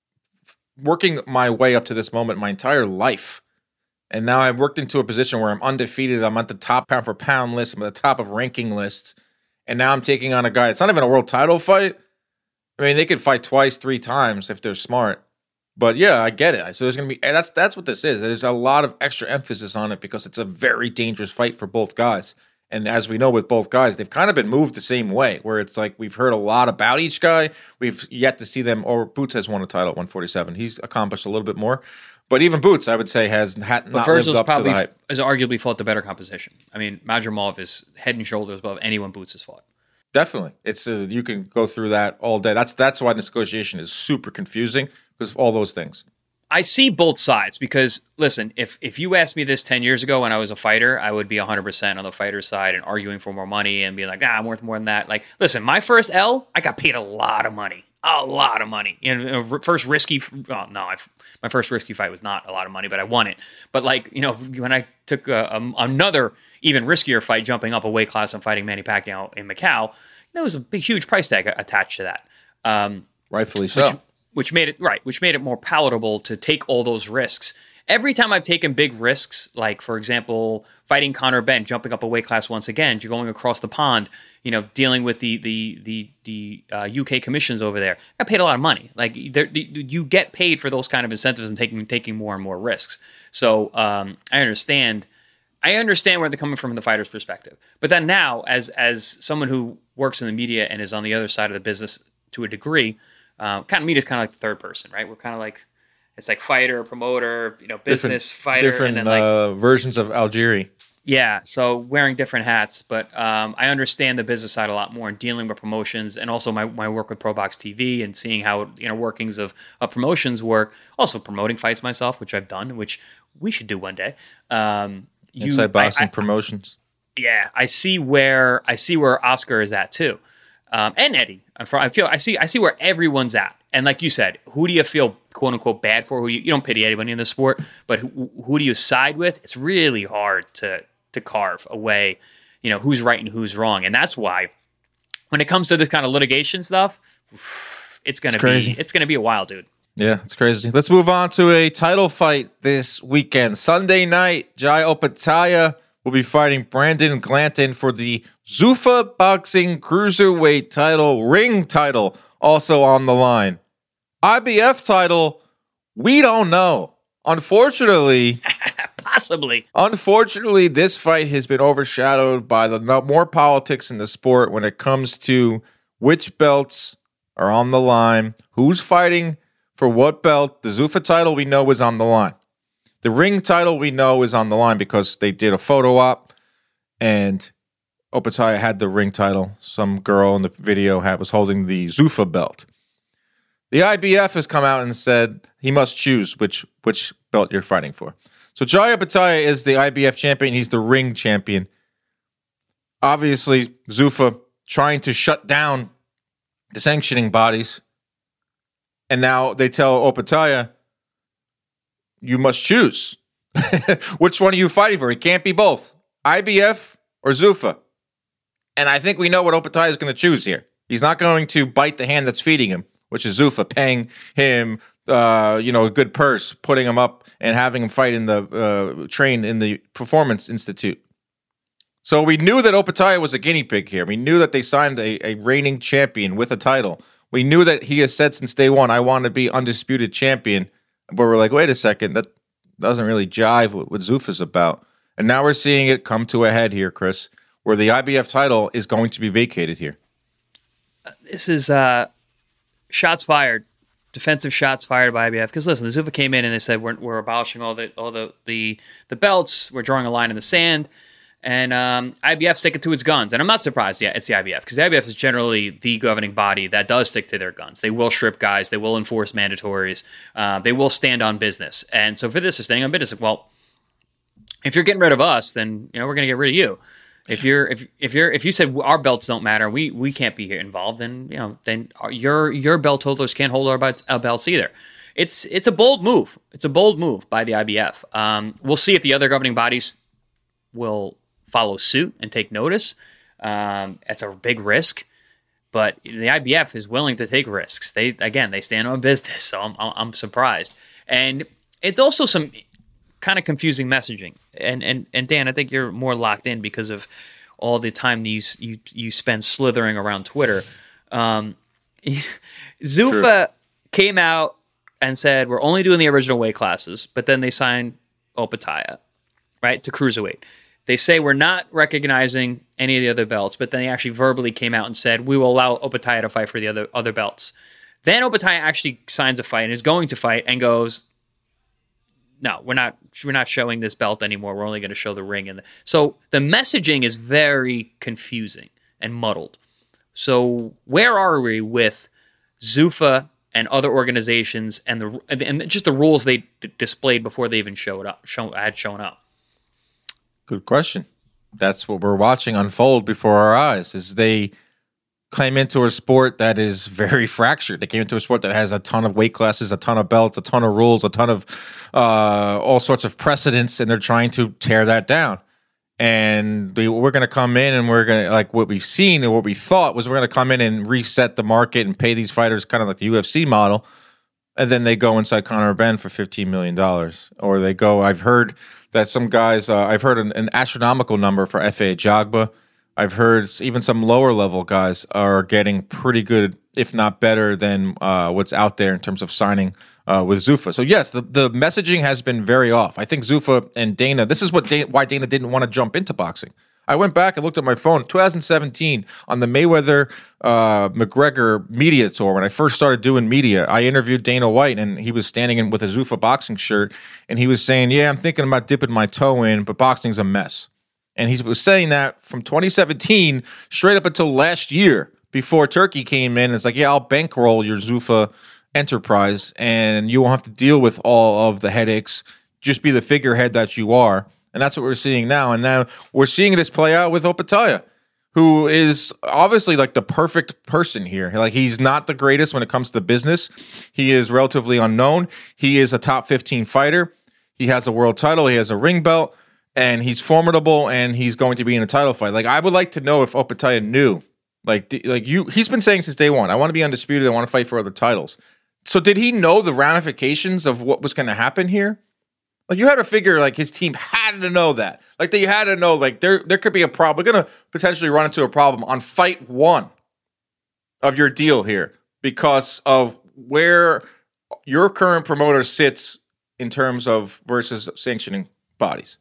working my way up to this moment my entire life, and now I've worked into a position where I'm undefeated. I'm at the top pound for pound list. I'm at the top of ranking lists. And now I'm taking on a guy. It's not even a world title fight. I mean, they could fight twice, three times if they're smart. But yeah, I get it. So there's going to be, and that's that's what this is. There's a lot of extra emphasis on it because it's a very dangerous fight for both guys. And as we know with both guys, they've kind of been moved the same way, where it's like we've heard a lot about each guy. We've yet to see them, or Boots has won a title at one forty-seven. He's accomplished a little bit more. But even Boots, I would say, has had not lived up to the hype. Has arguably fought the better composition. I mean, Madrimov is head and shoulders above anyone Boots has fought. Definitely, it's a, you can go through that all day. That's that's why this negotiation is super confusing, because of all those things. I see both sides because, listen, if if you asked me this ten years ago when I was a fighter, I would be one hundred percent on the fighter's side and arguing for more money and being like, nah, I'm worth more than that. Like, listen, my first L, I got paid a lot of money. A lot of money. You know, first risky, well, no, I, my first risky fight was not a lot of money, but I won it. But like, you know, when I took a, a, another even riskier fight, jumping up a weight class and fighting Manny Pacquiao in Macau, there was a big, huge price tag attached to that. Um, Rightfully so. Which, which made it, right, which made it more palatable to take all those risks. Every time I've taken big risks, like, for example, fighting Conor Benn, jumping up a weight class once again, you're going across the pond, you know, dealing with the the the, the uh, U K commissions over there. I paid a lot of money. Like, you get paid for those kind of incentives and taking taking more and more risks. So um, I understand. I understand where they're coming from in the fighter's perspective. But then now, as as someone who works in the media and is on the other side of the business to a degree, uh, kind of media is kind of like the third person, right? We're kind of like, it's like fighter, promoter, you know, business, different, fighter. Different and then like, uh, versions of Algieri. Yeah, so wearing different hats, but um, I understand the business side a lot more and dealing with promotions, and also my, my work with ProBox T V and seeing how you know workings of, of promotions work. Also promoting fights myself, which I've done, which we should do one day. Um, you, Inside Boxing I, I, Promotions. Yeah, I see where I see where Oscar is at too, um, and Eddie. I feel I see I see where everyone's at, and like you said, who do you feel quote unquote bad for? Who do you, you don't pity anybody in the sport, but who, who do you side with? It's really hard to. to carve away, you know, who's right and who's wrong. And that's why when it comes to this kind of litigation stuff, it's going to be, it's going to be a while, dude. Yeah, it's crazy. Let's move on to a title fight this weekend. Sunday night, Jai Opetaia will be fighting Brandon Glanton for the Zuffa Boxing Cruiserweight title, ring title, also on the line. I B F title, we don't know. Unfortunately, possibly. Unfortunately, this fight has been overshadowed by the more politics in the sport when it comes to which belts are on the line, who's fighting for what belt. The Zuffa title we know is on the line. The ring title we know is on the line because they did a photo op and Opetaia had the ring title. Some girl in the video had, was holding the Zuffa belt. The I B F has come out and said he must choose which which belt you're fighting for. So Jai Opetaia is the I B F champion. He's the ring champion. Obviously, Zuffa trying to shut down the sanctioning bodies. And now they tell Opetaia, you must choose. Which one are you fighting for? It can't be both. I B F or Zuffa. And I think we know what Opetaia is going to choose here. He's not going to bite the hand that's feeding him, which is Zuffa, paying him uh, you know, a good purse, putting him up and having him fight in the uh, train in the Performance Institute. So we knew that Opetaia was a guinea pig here. We knew that they signed a, a reigning champion with a title. We knew that he has said since day one, I want to be undisputed champion. But we're like, wait a second, that doesn't really jive with what Zuffa's about. And now we're seeing it come to a head here, Chris, where the I B F title is going to be vacated here. This is uh, shots fired. Defensive shots fired by I B F. Because listen, the Zuffa came in and they said we're, we're abolishing all the all the, the the belts. We're drawing a line in the sand, and um, I B F sticking to its guns. And I'm not surprised. Yeah, it's the I B F because the I B F is generally the governing body that does stick to their guns. They will strip guys. They will enforce mandatories. Uh, they will stand on business. And so for this, they're staying on business. Well, if you're getting rid of us, then you know we're going to get rid of you. If you're if if you're if you said our belts don't matter, we we can't be here involved, then you know then your your belt holders can't hold our belts either. It's it's a bold move. It's a bold move by the I B F. Um, we'll see if the other governing bodies will follow suit and take notice. Um, it's a big risk, but the I B F is willing to take risks. They again they stand on business, so I'm I'm surprised, and it's also some kind of confusing messaging. And and and Dan, I think you're more locked in because of all the time you you, you spend slithering around Twitter. Um, Zuffa came out and said we're only doing the original weight classes, but then they signed Opetaia, right, to cruiserweight. They say we're not recognizing any of the other belts, but then they actually verbally came out and said we will allow Opetaia to fight for the other other belts. Then Opetaia actually signs a fight and is going to fight and goes, no, we're not we're not showing this belt anymore. We're only going to show the ring. And the, so the messaging is very confusing and muddled. So where are we with Zuffa and other organizations and the and just the rules they d- displayed before they even showed up, show, had shown up? Good question. That's what we're watching unfold before our eyes. Is they came into a sport that is very fractured. They came into a sport that has a ton of weight classes, a ton of belts, a ton of rules, a ton of uh, all sorts of precedents, and they're trying to tear that down. And they, we're going to come in and we're going to, like what we've seen and what we thought was we're going to come in and reset the market and pay these fighters kind of like the U F C model. And then they go inside Conor Benn for fifteen million dollars. Or they go, I've heard that some guys, uh, I've heard an, an astronomical number for F A Jagba. I've heard even some lower level guys are getting pretty good, if not better than uh, what's out there in terms of signing uh, with Zuffa. So yes, the, the messaging has been very off. I think Zuffa and Dana, this is what Dana, why Dana didn't want to jump into boxing. I went back and looked at my phone, twenty seventeen, on the Mayweather uh, McGregor media tour. When I first started doing media, I interviewed Dana White, and he was standing in with a Zuffa boxing shirt, and he was saying, yeah, I'm thinking about dipping my toe in, but boxing's a mess. And he was saying that from twenty seventeen straight up until last year before Turkey came in. It's like, yeah, I'll bankroll your Zuffa enterprise and you won't have to deal with all of the headaches. Just be the figurehead that you are. And that's what we're seeing now. And now we're seeing this play out with Opetaia, who is obviously like the perfect person here. Like, he's not the greatest when it comes to business. He is relatively unknown. He is a top fifteen fighter. He has a world title. He has a ring belt. And he's formidable, and he's going to be in a title fight. Like, I would like to know if Opetaia knew. Like, like you, he's been saying since day one, I want to be undisputed. I want to fight for other titles. So did he know the ramifications of what was going to happen here? Like, you had to figure, like, his team had to know that. Like, they had to know, like, there, there could be a problem. We're going to potentially run into a problem on fight one of your deal here because of where your current promoter sits in terms of versus sanctioning bodies.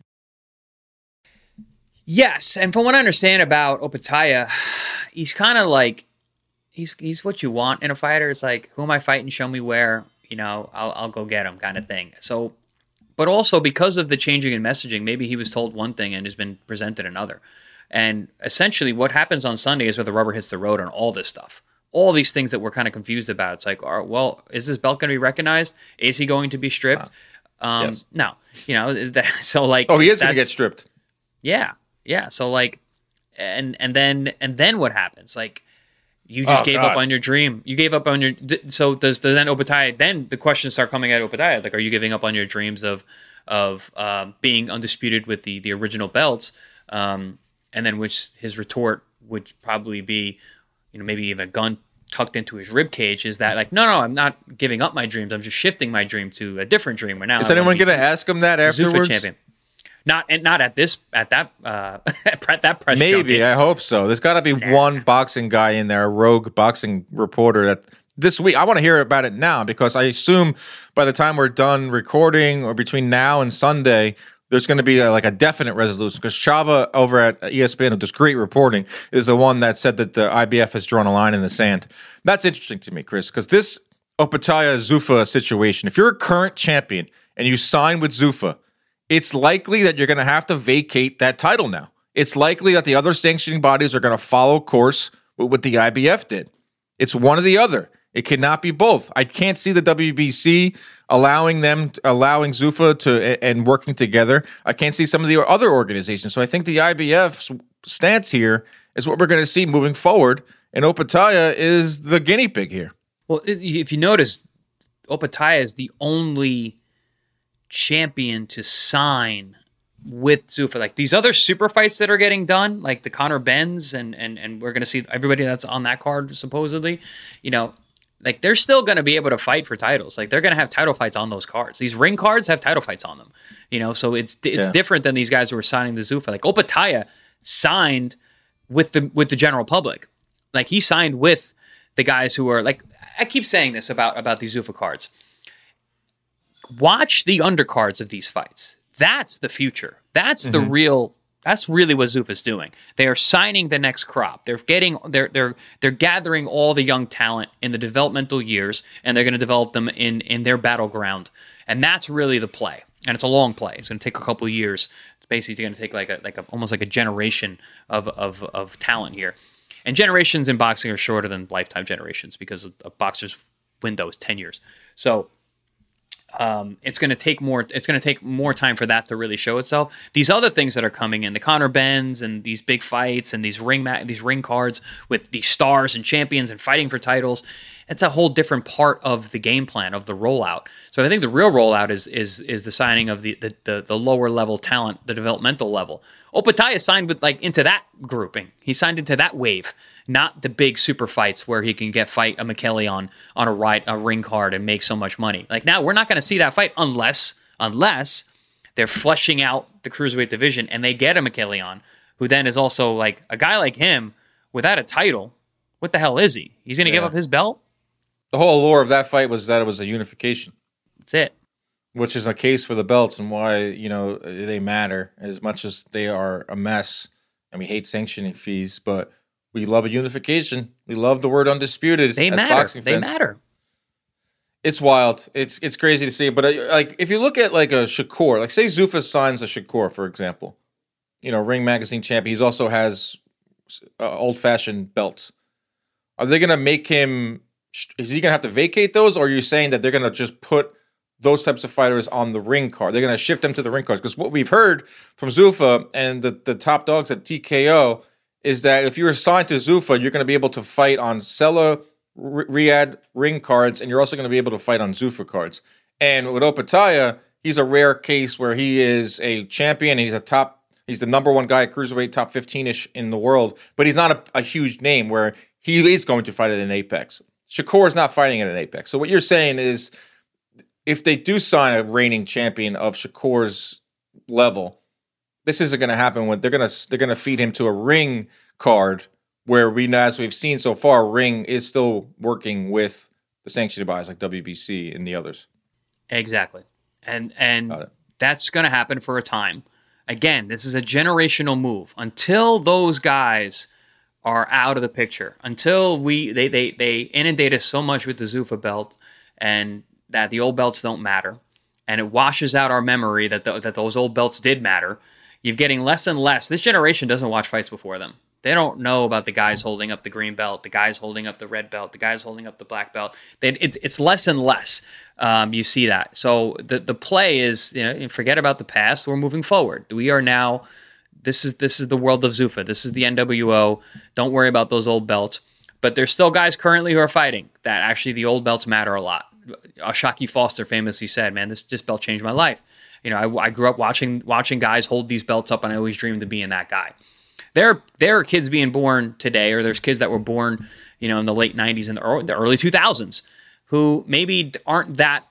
Yes, and from what I understand about Opetaia, he's kind of like he's he's what you want in a fighter. It's like, who am I fighting? Show me where. You know, I'll I'll go get him, kind of thing. So, but also because of the changing in messaging, maybe he was told one thing and has been presented another. And essentially, what happens on Sunday is where the rubber hits the road on all this stuff. All these things that we're kind of confused about. It's like, all right, well, is this belt going to be recognized? Is he going to be stripped? Wow. Um, yes. No, you know, that, so like, oh, he is going to get stripped. Yeah. Yeah, so like, and and then and then what happens? Like, you just oh, gave God. up on your dream. You gave up on your. So does, does then Opetaia? Then the questions start coming at Opetaia. Like, are you giving up on your dreams of of um, being undisputed with the the original belts? Um, and then which his retort would probably be, you know, maybe even a gun tucked into his rib cage. Is that like, no, no, I'm not giving up my dreams. I'm just shifting my dream to a different dream. Where now is anyone going to ask him that afterwards? Zuffa champion. Not and not at this at that uh, at that press. Maybe junket. I hope so. There's got to be nah. one boxing guy in there, a rogue boxing reporter that this week. I want to hear about it now because I assume by the time we're done recording or between now and Sunday, there's going to be a, like a definite resolution. Because Chava over at E S P N, who does great reporting, is the one that said that the I B F has drawn a line in the sand. That's interesting to me, Chris, because this Opetaia Zuffa situation. If you're a current champion and you sign with Zuffa, it's likely that you're going to have to vacate that title now. It's likely that the other sanctioning bodies are going to follow course with what the I B F did. It's one or the other. It cannot be both. I can't see the W B C allowing them, allowing Zuffa to and working together. I can't see some of the other organizations. So I think the I B F's stance here is what we're going to see moving forward, and Opetaia is the guinea pig here. Well, if you notice, Opetaia is the only champion to sign with Zuffa. Like these other super fights that are getting done, like the Conor Benns, and and and we're going to see everybody that's on that card supposedly, you know, like they're still going to be able to fight for titles. Like they're going to have title fights on those cards. These ring cards have title fights on them, you know, so it's it's yeah. different than these guys who are signing the Zuffa. Like Opetaia signed with the with the general public. Like he signed with the guys who are like, I keep saying this about about these Zuffa cards. Watch the undercards of these fights. That's the future. That's mm-hmm. the real. That's really what Zuffa's doing. They are signing the next crop. They're getting. They're they're they're gathering all the young talent in the developmental years, and they're going to develop them in in their battleground. And that's really the play. And it's a long play. It's going to take a couple of years. It's basically going to take like a like a almost like a generation of of of talent here. And generations in boxing are shorter than lifetime generations because a boxer's window is ten years. So. Um, it's going to take more. It's going to take more time for that to really show itself. These other things that are coming in, the Conor Benns and these big fights and these ring mat, these ring cards with these stars and champions and fighting for titles, it's a whole different part of the game plan of the rollout. So I think the real rollout is is is the signing of the the the, the lower level talent, the developmental level. Opetaia signed with like into that grouping. He signed into that wave. Not the big super fights where he can get fight a McKelly on on a ride a ring card and make so much money. Like now we're not going to see that fight unless unless they're fleshing out the cruiserweight division and they get a McKelly on, who then is also like a guy like him without a title. What the hell is he? He's going to yeah. give up his belt? The whole allure of that fight was that it was a unification. That's it. Which is a case for the belts and why, you know, they matter as much as they are a mess and we hate sanctioning fees, but we love a unification. We love the word undisputed. They as matter. Boxing they fans. matter. It's wild. It's it's crazy to see. But uh, like, if you look at like a Shakur, like say Zuffa signs a Shakur, for example, you know, Ring Magazine champion. He also has uh, old-fashioned belts. Are they going to make him? Is he going to have to vacate those, or are you saying that they're going to just put those types of fighters on the ring card? They're going to shift them to the ring cards? Because what we've heard from Zuffa and the, the top dogs at T K O is that if you're assigned to Zuffa, you're going to be able to fight on Sella, R- Riyadh ring cards, and you're also going to be able to fight on Zuffa cards. And with Opetaia, he's a rare case where he is a champion. He's a top, he's the number one guy at cruiserweight, top fifteen-ish in the world, but he's not a, a huge name where he is going to fight at an Apex. Shakur is not fighting at an Apex. So what you're saying is, if they do sign a reigning champion of Shakur's level, this isn't going to happen. When they're going to they're going to feed him to a ring card where we, as we've seen so far, Ring is still working with the sanctioned bodies like W B C and the others. Exactly, and and that's going to happen for a time. Again, this is a generational move. Until those guys are out of the picture, until we they they they inundate us so much with the Zuffa belt and that the old belts don't matter, and it washes out our memory that the, that those old belts did matter. You're getting less and less. This generation doesn't watch fights before them. They don't know about the guys holding up the green belt, the guys holding up the red belt, the guys holding up the black belt. They, it's it's less and less. Um, you see that. So the the play is, you know, forget about the past. We're moving forward. We are now. This is this is the world of Zuffa. This is the N W O. Don't worry about those old belts. But there's still guys currently who are fighting that actually the old belts matter a lot. Shockey Foster famously said, "Man, this this belt changed my life." You know, I, I grew up watching watching guys hold these belts up, and I always dreamed of being that guy. There, there are kids being born today, or there's kids that were born, you know, in the late nineties and the early, the early two thousands, who maybe aren't that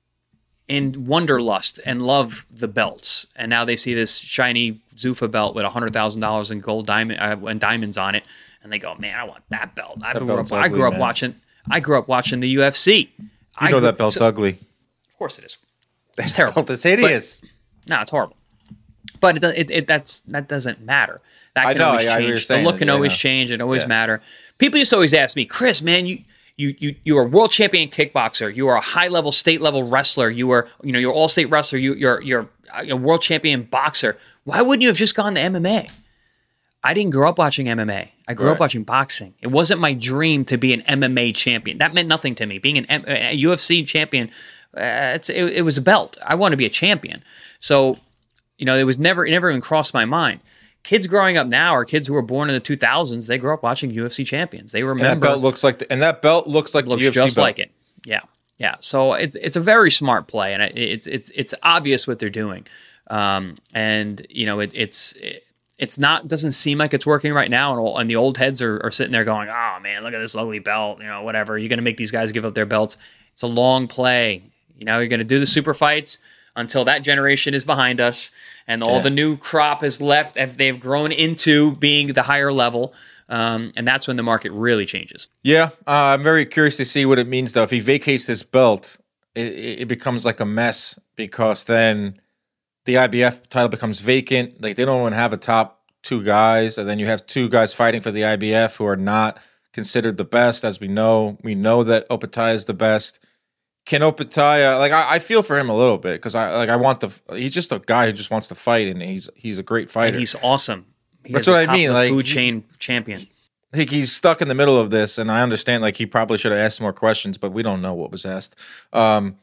in wanderlust and love the belts, and now they see this shiny Zuffa belt with a hundred thousand dollars in gold diamond uh, and diamonds on it, and they go, "Man, I want that belt." I grew up, I grew up watching. I grew up watching the U F C. You I know grew, that belt's so, ugly. Of course it is. It's terrible. That belt is hideous. But, no, it's horrible. But it, it, it that's that doesn't matter. That can I know, always I, change. I the look can yeah, always change and always yeah. matter. People used to always ask me, "Chris, man, you you you you are a world champion kickboxer. You are a high level state level wrestler. You are you know you're all state wrestler. You you're you're a world champion boxer. Why wouldn't you have just gone to M M A?" I didn't grow up watching M M A. I grew right. up watching boxing. It wasn't my dream to be an M M A champion. That meant nothing to me. Being an M- a U F C champion, uh, it's, it, it was a belt. I want to be a champion. So, you know, it was never, it never even crossed my mind. Kids growing up now are kids who were born in the two thousands. They grew up watching U F C champions. They remember. And that belt looks like, the, and that belt looks like looks the U F C just belt. like it. Yeah, yeah. So it's it's a very smart play, and it's it's it's obvious what they're doing. Um, and you know, it, it's. It, It's not doesn't seem like it's working right now, and, all, and the old heads are, are sitting there going, "Oh man, look at this ugly belt, you know, whatever. You're going to make these guys give up their belts." It's a long play. You know, you're going to do the super fights until that generation is behind us, and all yeah. the new crop is left if they've grown into being the higher level, um, and that's when the market really changes. Yeah, uh, I'm very curious to see what it means, though. If he vacates this belt, it, it becomes like a mess because then the I B F title becomes vacant. Like they don't even have a top two guys, and then you have two guys fighting for the I B F who are not considered the best, as we know. We know that Opetaia is the best. Can Opetaia, like I, I feel for him a little bit because I like I want the. He's just a guy who just wants to fight, and he's he's a great fighter. And he's awesome. He That's what I mean. Like food chain he, champion. I think he's stuck in the middle of this, and I understand. Like he probably should have asked more questions, but we don't know what was asked. Um,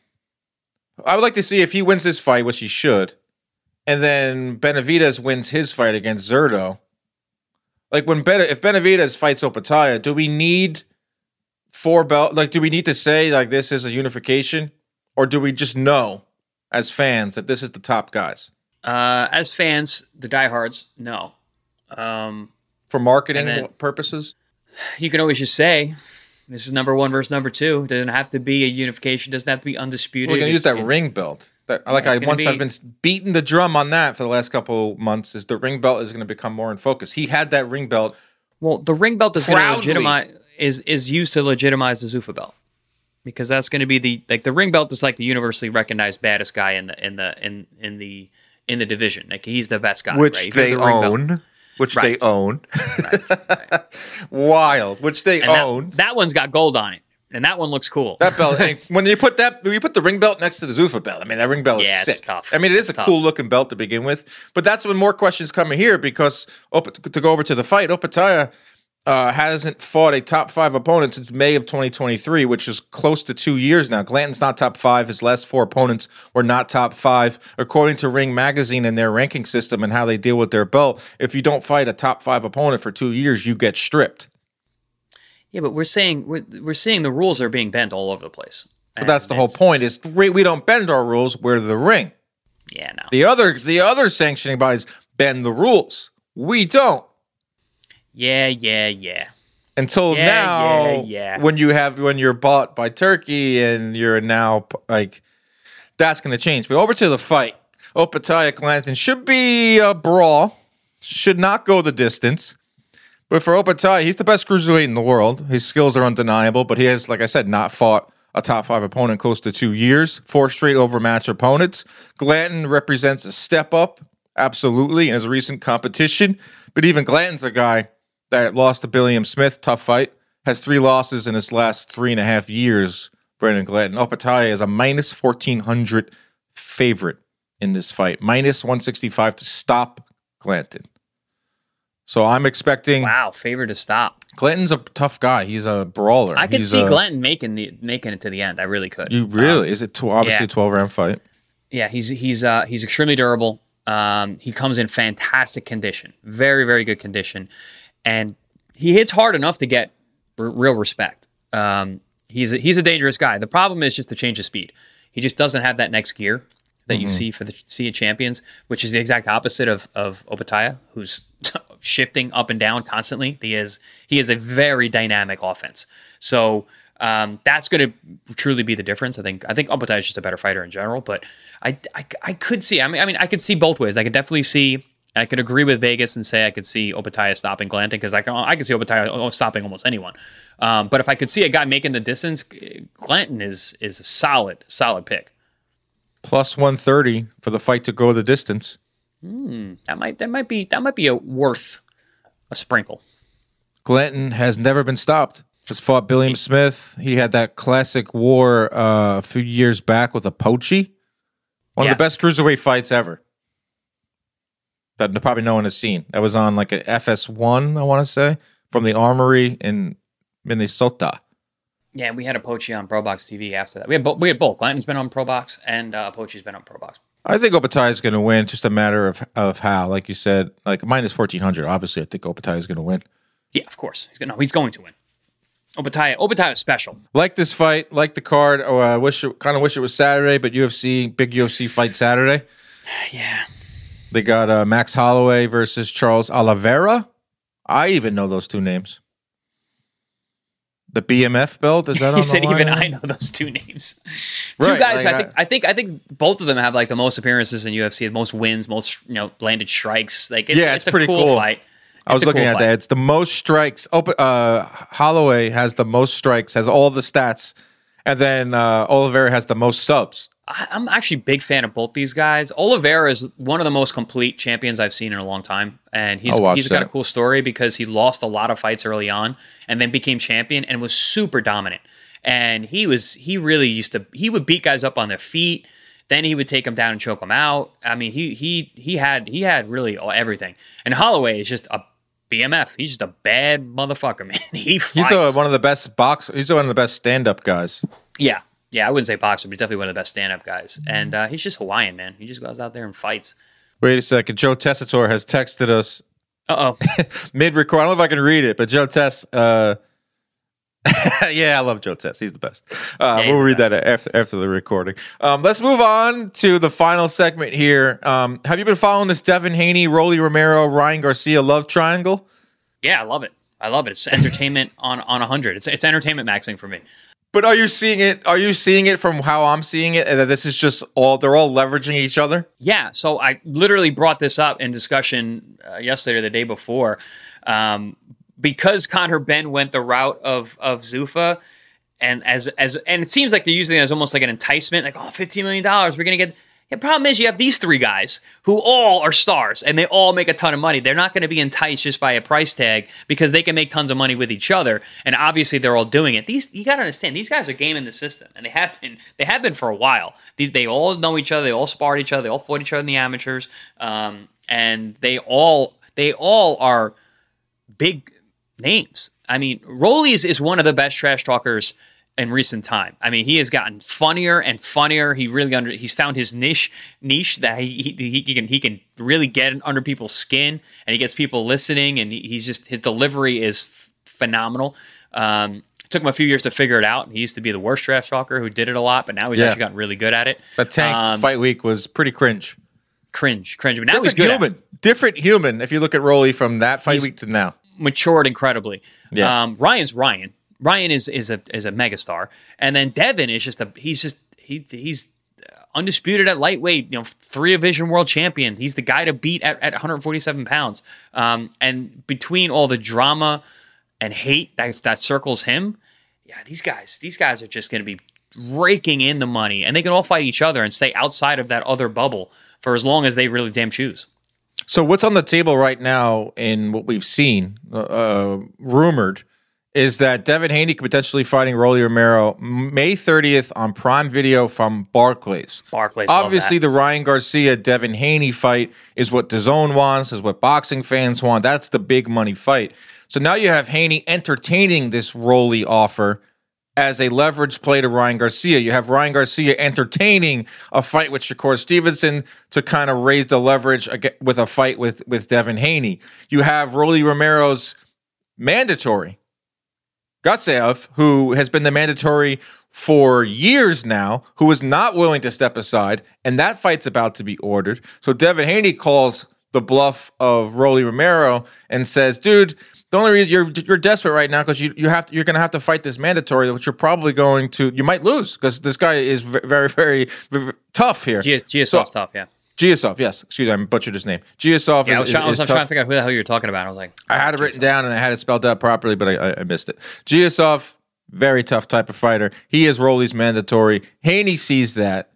I would like to see if he wins this fight, which he should. And then Benavidez wins his fight against Zurdo. Like when ben- if Benavidez fights Opetaia, do we need four belt? Like, do we need to say like this is a unification, or do we just know as fans that this is the top guys? Uh, as fans, the diehards, no. Um, For marketing then, purposes, you can always just say this is number one versus number two. It doesn't have to be a unification. It doesn't have to be undisputed. We're gonna use that it, ring belt. That, like I once be, I've been beating the drum on that for the last couple months. Is the ring belt is going to become more in focus? He had that ring belt. Well, the ring belt is going to legitimize is is used to legitimize the Zuffa belt because that's going to be the like the ring belt is like the universally recognized baddest guy in the in the in in the in the division. Like he's the best guy, which right? they the own. Which right. they own. Right. Right. Wild. Which they and own. That, that one's got gold on it. and that one looks cool. That belt, when you put that, when you put the ring belt next to the Zuffa belt, I mean, that ring belt is yeah, sick. It's tough. I mean, it is it's a tough. cool looking belt to begin with, but that's when more questions come in here because Op- to go over to the fight, Opetaia uh, hasn't fought a top five opponent since May of twenty twenty-three, which is close to two years now. Glanton's not top five. His last four opponents were not top five. According to Ring Magazine and their ranking system and how they deal with their belt, if you don't fight a top five opponent for two years, you get stripped. Yeah, but we're saying we're we're seeing the rules are being bent all over the place. But that's the whole point. Is we don't bend our rules. We're the ring. Yeah, no. The other the other sanctioning bodies bend the rules. We don't. Yeah, yeah, yeah. Until yeah, now, yeah, yeah. when you have when you're bought by Turkey and you're now like that's going to change. But over to the fight, Opetaia Glanton should be a brawl. Should not go the distance. But for Opetaia, he's the best cruiserweight in the world. His skills are undeniable, but he has, like I said, not fought a top five opponent close to two years. Four straight overmatched opponents. Glanton represents a step up, absolutely, in his recent competition. But even Glanton's a guy that lost to Billiam Smith, tough fight, has three losses in his last three and a half years, Brendan Glanton. Opetaia is a minus fourteen hundred favorite in this fight. Minus one sixty-five to stop Glanton. So I'm expecting... Wow, favor to stop. Glanton's a tough guy. He's a brawler. I could He's see a, Glanton making the making it to the end. I really could. You really? Um, is it tw- obviously yeah. a twelve-round fight? Yeah, he's he's uh, he's extremely durable. Um, he comes in fantastic condition, very very good condition, and he hits hard enough to get r- real respect. Um, he's a, he's a dangerous guy. The problem is just the change of speed. He just doesn't have that next gear that mm-hmm. you see for the Sea champions, which is the exact opposite of of Opetaia, who's shifting up and down constantly. He is he is a very dynamic offense. So um, that's going to truly be the difference. I think I think Opetaia is just a better fighter in general, but I, I I could see. I mean I mean I could see both ways. I could definitely see. I could agree with Vegas and say I could see Opetaia stopping Glanton because I can I can see Opetaia stopping almost anyone. Um, but if I could see a guy making the distance, Glanton is is a solid solid pick. Plus one thirty for the fight to go the distance. Hmm, that might that might be that might be a worth a sprinkle. Glanton has never been stopped. Has fought Billiam Smith. He had that classic war uh, a few years back with a Pochi. One yes. of the best cruiserweight fights ever. That probably no one has seen. That was on like an F S one, I want to say, from the Armory in Minnesota. Yeah, we had a Pochi on ProBox T V after that. We had bo- we had both. Glanton's been on ProBox and uh, Pochi's been on ProBox. I think Opetaia is going to win. Just a matter of of how, like you said, like minus fourteen hundred. Obviously, I think Opetaia is going to win. Yeah, of course. He's gonna, no, he's going to win. Opetaia, Opetaia is special. Like this fight, like the card. Oh, I wish, it, kind of wish it was Saturday, but U F C, big U F C fight Saturday. Yeah. They got uh, Max Holloway versus Charles Oliveira. I even know those two names. The B M F belt, is that on He the said line? even I know those two names. Right, two guys, like I think I think I think both of them have like the most appearances in U F C, the most wins, most you know, landed strikes. Like it's, Yeah, it's, it's a pretty cool, cool. fight. I was It's a looking cool at fight. that. It's the most strikes. Op- uh, Holloway has the most strikes, has all the stats, and then uh, Oliveira has the most subs. I, I'm actually a big fan of both these guys. Oliveira is one of the most complete champions I've seen in a long time, and he's I'll watch he's got that. a cool story because he lost a lot of fights early on, and then became champion and was super dominant. And he was he really used to he would beat guys up on their feet, then he would take them down and choke them out. I mean, he he he had he had really everything. And Holloway is just a B M F. He's just a bad motherfucker, man. He fights. He's a, one of the best box. He's one of the best stand-up guys. Yeah. Yeah, I wouldn't say boxer, but he's definitely one of the best stand-up guys. And uh, he's just Hawaiian, man. He just goes out there and fights. Wait a second. Joe Tessitore has texted us Uh-oh. mid-record. I don't know if I can read it, but Joe Tess... Uh, yeah, I love Joe Tess. He's the best. Uh, Yeah, he's we'll the read best. that after after the recording. Um, let's move on to the final segment here. Um, have you been following this Devin Haney, Rolly Romero, Ryan Garcia love triangle? Yeah, I love it. I love it. It's entertainment on on one hundred. It's it's entertainment maxing for me. But are you seeing it? Are you seeing it from how I'm seeing it? And that this is just all they're all leveraging each other? Yeah, so I literally brought this up in discussion uh, yesterday or the day before. Um, because Conor Benn went the route of of Zuffa, and as as and it seems like they're using it as almost like an enticement, like, oh, fifteen million dollars, we're going to get... The problem is you have these three guys who all are stars and they all make a ton of money. They're not going to be enticed just by a price tag because they can make tons of money with each other. And obviously they're all doing it. These you got to understand, these guys are gaming the system, and they have been. They have been for a while. They, they all know each other. They all sparred each other. They all fought each other in the amateurs, um, and they all they all are big names. I mean, Rollies is one of the best trash talkers in recent time. I mean, he has gotten funnier and funnier. He really under he's found his niche niche that he he, he can he can really get under people's skin, and he gets people listening. And he, he's just his delivery is f- phenomenal. Um, it took him a few years to figure it out. He used to be the worst trash talker who did it a lot, but now he's yeah. actually gotten really good at it. That Tank um, fight week was pretty cringe. Cringe, cringe. But now Different he's good. Human, at it. different human. If you look at Rolly from that fight he's week to now, matured incredibly. Yeah. Um, Ryan's Ryan. Ryan is is a is a megastar, and then Devin is just a he's just he he's undisputed at lightweight, you know, three division world champion. He's the guy to beat at, at one forty-seven pounds. Um, and between all the drama and hate that that circles him, yeah, these guys these guys are just going to be raking in the money, and they can all fight each other and stay outside of that other bubble for as long as they really damn choose. So what's on the table right now in what we've seen, uh, rumored, is that Devin Haney could potentially fighting Rolly Romero May thirtieth on Prime Video from Barclays. Barclays, obviously the Ryan Garcia Devin Haney fight is what DAZN wants, is what boxing fans want. That's the big money fight. So now you have Haney entertaining this Rolly offer as a leverage play to Ryan Garcia. You have Ryan Garcia entertaining a fight with Shakur Stevenson to kind of raise the leverage with a fight with with Devin Haney. You have Rolly Romero's mandatory Gutsayev, who has been the mandatory for years now, who is not willing to step aside, and that fight's about to be ordered. So Devin Haney calls the bluff of Rolly Romero and says, dude, the only reason you're you're desperate right now because you, you have to, you're going to have to fight this mandatory, which you're probably going to, you might lose because this guy is very, very, very tough here. Giasov's so, tough, yeah. Giasov, yes. Excuse me, I butchered his name. Giasov yeah, is, I was, trying, is, I was, is trying to figure out who the hell you were talking about. I was like, I had it written Giasov. down and I had it spelled out properly, but I, I, I missed it. Giasov, very tough type of fighter. He is Rolly's mandatory. Haney sees that.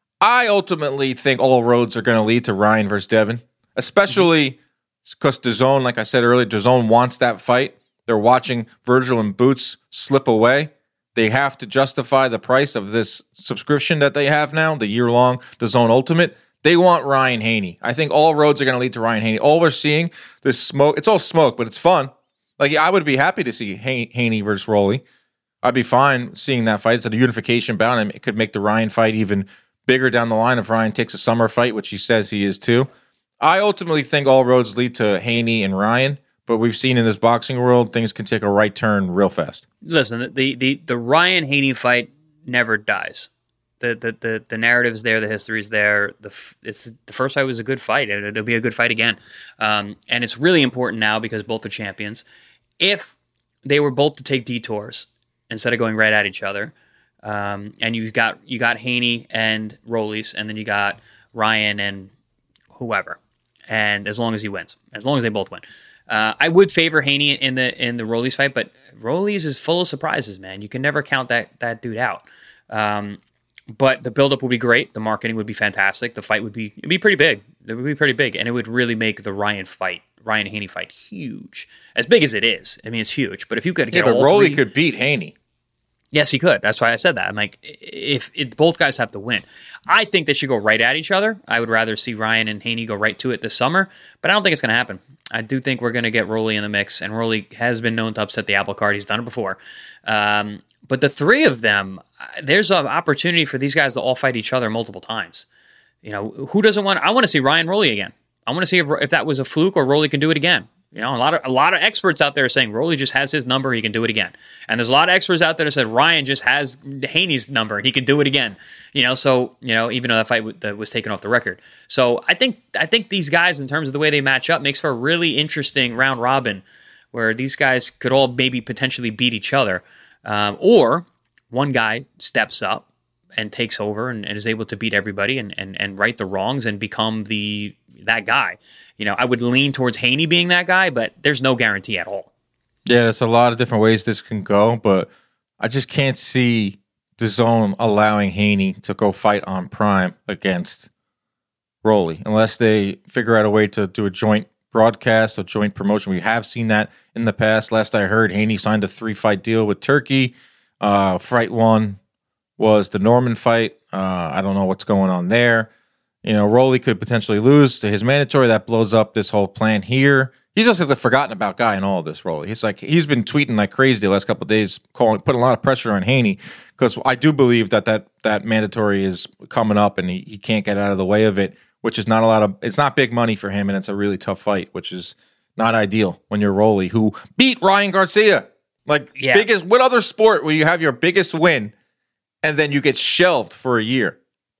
I ultimately think all roads are going to lead to Ryan versus Devin, especially because mm-hmm. DAZN, like I said earlier, DAZN wants that fight. They're watching Virgil and Boots slip away. They have to justify the price of this subscription that they have now, the year-long DAZN Ultimate. They want Ryan Haney. I think all roads are going to lead to Ryan Haney. All we're seeing, this smoke, it's all smoke, but it's fun. Like, I would be happy to see Haney versus Rolly. I'd be fine seeing that fight. It's a unification bout, and it could make the Ryan fight even bigger down the line if Ryan takes a summer fight, which he says he is too. I ultimately think all roads lead to Haney and Ryan, but we've seen in this boxing world, things can take a right turn real fast. Listen, the the, the Ryan Haney fight never dies. The, the the the narrative's there, the history's there. The it's the first fight was a good fight, and it'll be a good fight again. Um, and it's really important now because both are champions. If they were both to take detours instead of going right at each other, um, and you got you got Haney and Rollies, and then you got Ryan and whoever, and as long as he wins, as long as they both win, uh, I would favor Haney in the in the Rollies fight. But Rollies is full of surprises, man. You can never count that that dude out. Um, But the buildup would be great. The marketing would be fantastic. The fight would be it'd be pretty big. It would be pretty big, and it would really make the Ryan fight, Ryan Haney fight, huge. As big as it is, I mean, it's huge. But if you could get yeah, but all Rolly three, could beat Haney. Yes, he could. That's why I said that. I'm like, if, if both guys have to win, I think they should go right at each other. I would rather see Ryan and Haney go right to it this summer, but I don't think it's going to happen. I do think we're going to get Rolly in the mix, and Rolly has been known to upset the apple cart. He's done it before. Um, but the three of them, there's an opportunity for these guys to all fight each other multiple times. You know, who doesn't want? I want to see Ryan Rolly again. I want to see if, if that was a fluke or Rolly can do it again. You know, a lot of a lot of experts out there are saying Rolly just has his number, he can do it again. And there's a lot of experts out there that said Ryan just has Haney's number and he can do it again. You know, so you know, even though that fight w- that was taken off the record. So I think I think these guys, in terms of the way they match up, makes for a really interesting round robin where these guys could all maybe potentially beat each other, um, or one guy steps up and takes over and, and is able to beat everybody and, and and right the wrongs and become the that guy. You know, I would lean towards Haney being that guy, but there's no guarantee at all. Yeah, there's a lot of different ways this can go, but I just can't see DAZN allowing Haney to go fight on Prime against Rolly, unless they figure out a way to do a joint broadcast or joint promotion. We have seen that in the past. Last I heard, Haney signed a three-fight deal with Turkey. Uh, fight one was the Norman fight. Uh, I don't know what's going on there. You know, Rolly could potentially lose to his mandatory. That blows up this whole plan here. He's just like the forgotten about guy in all of this, Rolly. He's like he's been tweeting like crazy the last couple of days, calling, putting a lot of pressure on Haney, because I do believe that that, that mandatory is coming up and he, he can't get out of the way of it, which is not a lot of, it's not big money for him, and it's a really tough fight, which is not ideal when you're Rolly, who beat Ryan Garcia. Like, yeah. biggest, what other sport where you have your biggest win and then you get shelved for a year?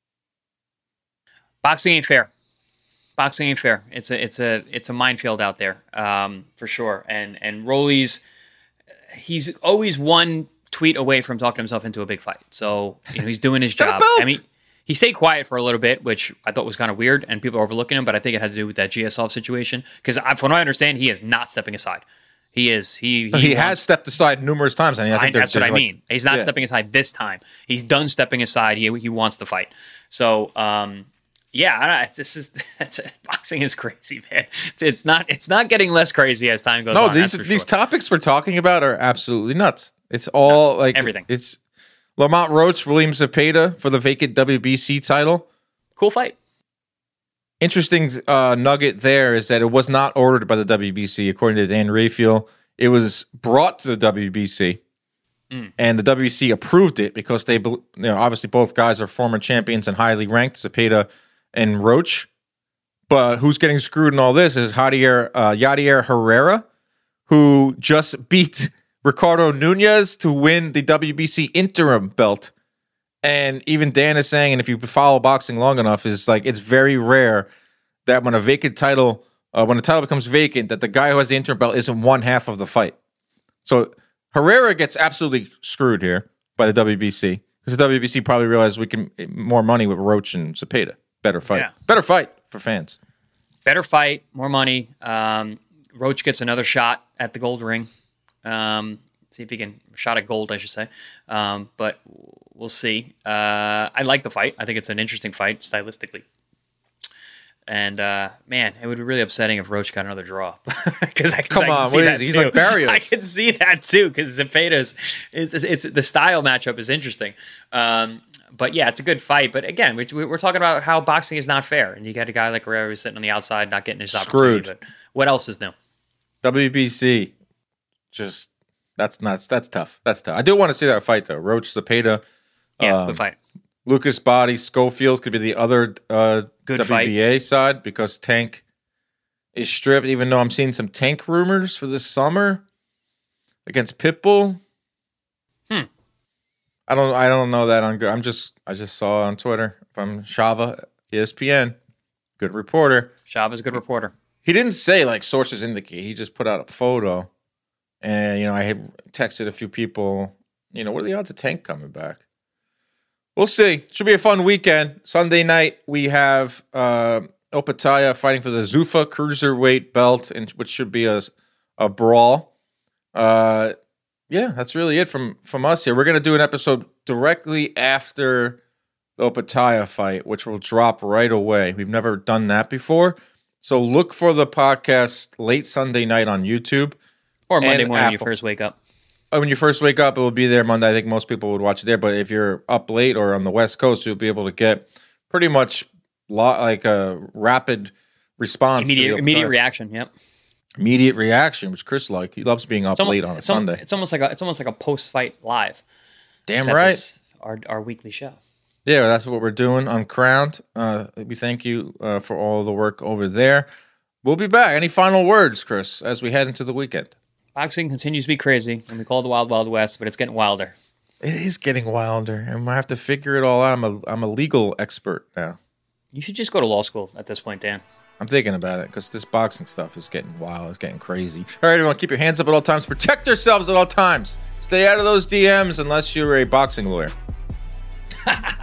Boxing ain't fair. Boxing ain't fair. It's a it's a it's a minefield out there, um, for sure. And and Rolly's, he's always one tweet away from talking himself into a big fight. So you know he's doing his job. I mean, he stayed quiet for a little bit, which I thought was kind of weird, and people are overlooking him. But I think it had to do with that G S L situation, because from what I understand, he is not stepping aside. He is. He he, he wants, has stepped aside numerous times. And I think I, that's what I like, mean. He's not yeah. stepping aside this time. He's done stepping aside. He he wants to fight. So. Um, Yeah, I don't, this is that's boxing is crazy, man. It's, it's not it's not getting less crazy as time goes no, on. No, these these sure. topics we're talking about are absolutely nuts. It's all nuts. like everything. It's Lamont Roach, William Zepeda for the vacant W B C title. Cool fight. Interesting uh, nugget there is that it was not ordered by the W B C, according to Dan Rafael. It was brought to the W B C. Mm. And the W B C approved it because they, you know, obviously both guys are former champions and highly ranked, Zepeda and Roach. But who's getting screwed in all this is Javier, uh, Yadier Herrera, who just beat Ricardo Nunez to win the W B C interim belt. And even Dan is saying, and if you follow boxing long enough, is like it's very rare that when a vacant title, uh, when a title becomes vacant, that the guy who has the interim belt isn't one half of the fight. So Herrera gets absolutely screwed here by the W B C because the W B C probably realized we can more money with Roach and Zepeda. Better fight. Yeah. Better fight for fans. Better fight, more money. Um, Roach gets another shot at the gold ring. Um, see if he can shot at gold, I should say. Um, but we'll see. Uh, I like the fight. I think it's an interesting fight stylistically. And, uh, man, it would be really upsetting if Roach got another draw. Cause I, cause Come I on, see what that is he? He's too. like Barrios. I can see that, too, because Zepeda's, it's, it's, it's, the style matchup is interesting. Um, but, yeah, it's a good fight. But, again, we, we're talking about how boxing is not fair. And you got a guy like Guerrero who's sitting on the outside, not getting his opportunity. Screwed. But what else is new? W B C, just, that's nuts. That's tough. That's tough. I do want to see that fight, though. Roach, Zepeda. Yeah, um, good fight. Lucas Body, Schofield could be the other uh, Good W B A fight. side because Tank is stripped, even though I'm seeing some Tank rumors for this summer against Pitbull. Hmm. I don't I don't know that on good. I'm just I just saw on Twitter from Shava, E S P N. Good reporter. Shava's a good reporter. He didn't say like sources indicate. He just put out a photo. And you know, I had texted a few people, you know, what are the odds of Tank coming back? We'll see. Should be a fun weekend. Sunday night, we have uh, Opataya fighting for the Zuffa Cruiserweight belt, and which should be a, a brawl. Uh, yeah, that's really it from, from us here. We're going to do an episode directly after the Opataya fight, which will drop right away. We've never done that before. So look for the podcast late Sunday night on YouTube. Or Monday morning when you first wake up. When you first wake up, it will be there Monday. I think most people would watch it there. But if you're up late or on the West Coast, you'll be able to get pretty much lo- like a rapid response. Immediate, immediate reaction, yep. Immediate reaction, which Chris like. He loves being up almost, late on a it's Sunday. Almost, it's almost like a, it's almost like a post-fight live. Damn right. It's our, our weekly show. Yeah, that's what we're doing on Crowned. Uh, we thank you uh, for all the work over there. We'll be back. Any final words, Chris, as we head into the weekend? Boxing continues to be crazy, and we call it the Wild Wild West, but it's getting wilder. It is getting wilder, and I have to figure it all out. I'm a I'm a legal expert now. You should just go to law school at this point, Dan. I'm thinking about it because this boxing stuff is getting wild. It's getting crazy. All right, everyone, keep your hands up at all times. Protect yourselves at all times. Stay out of those D Ms unless you're a boxing lawyer.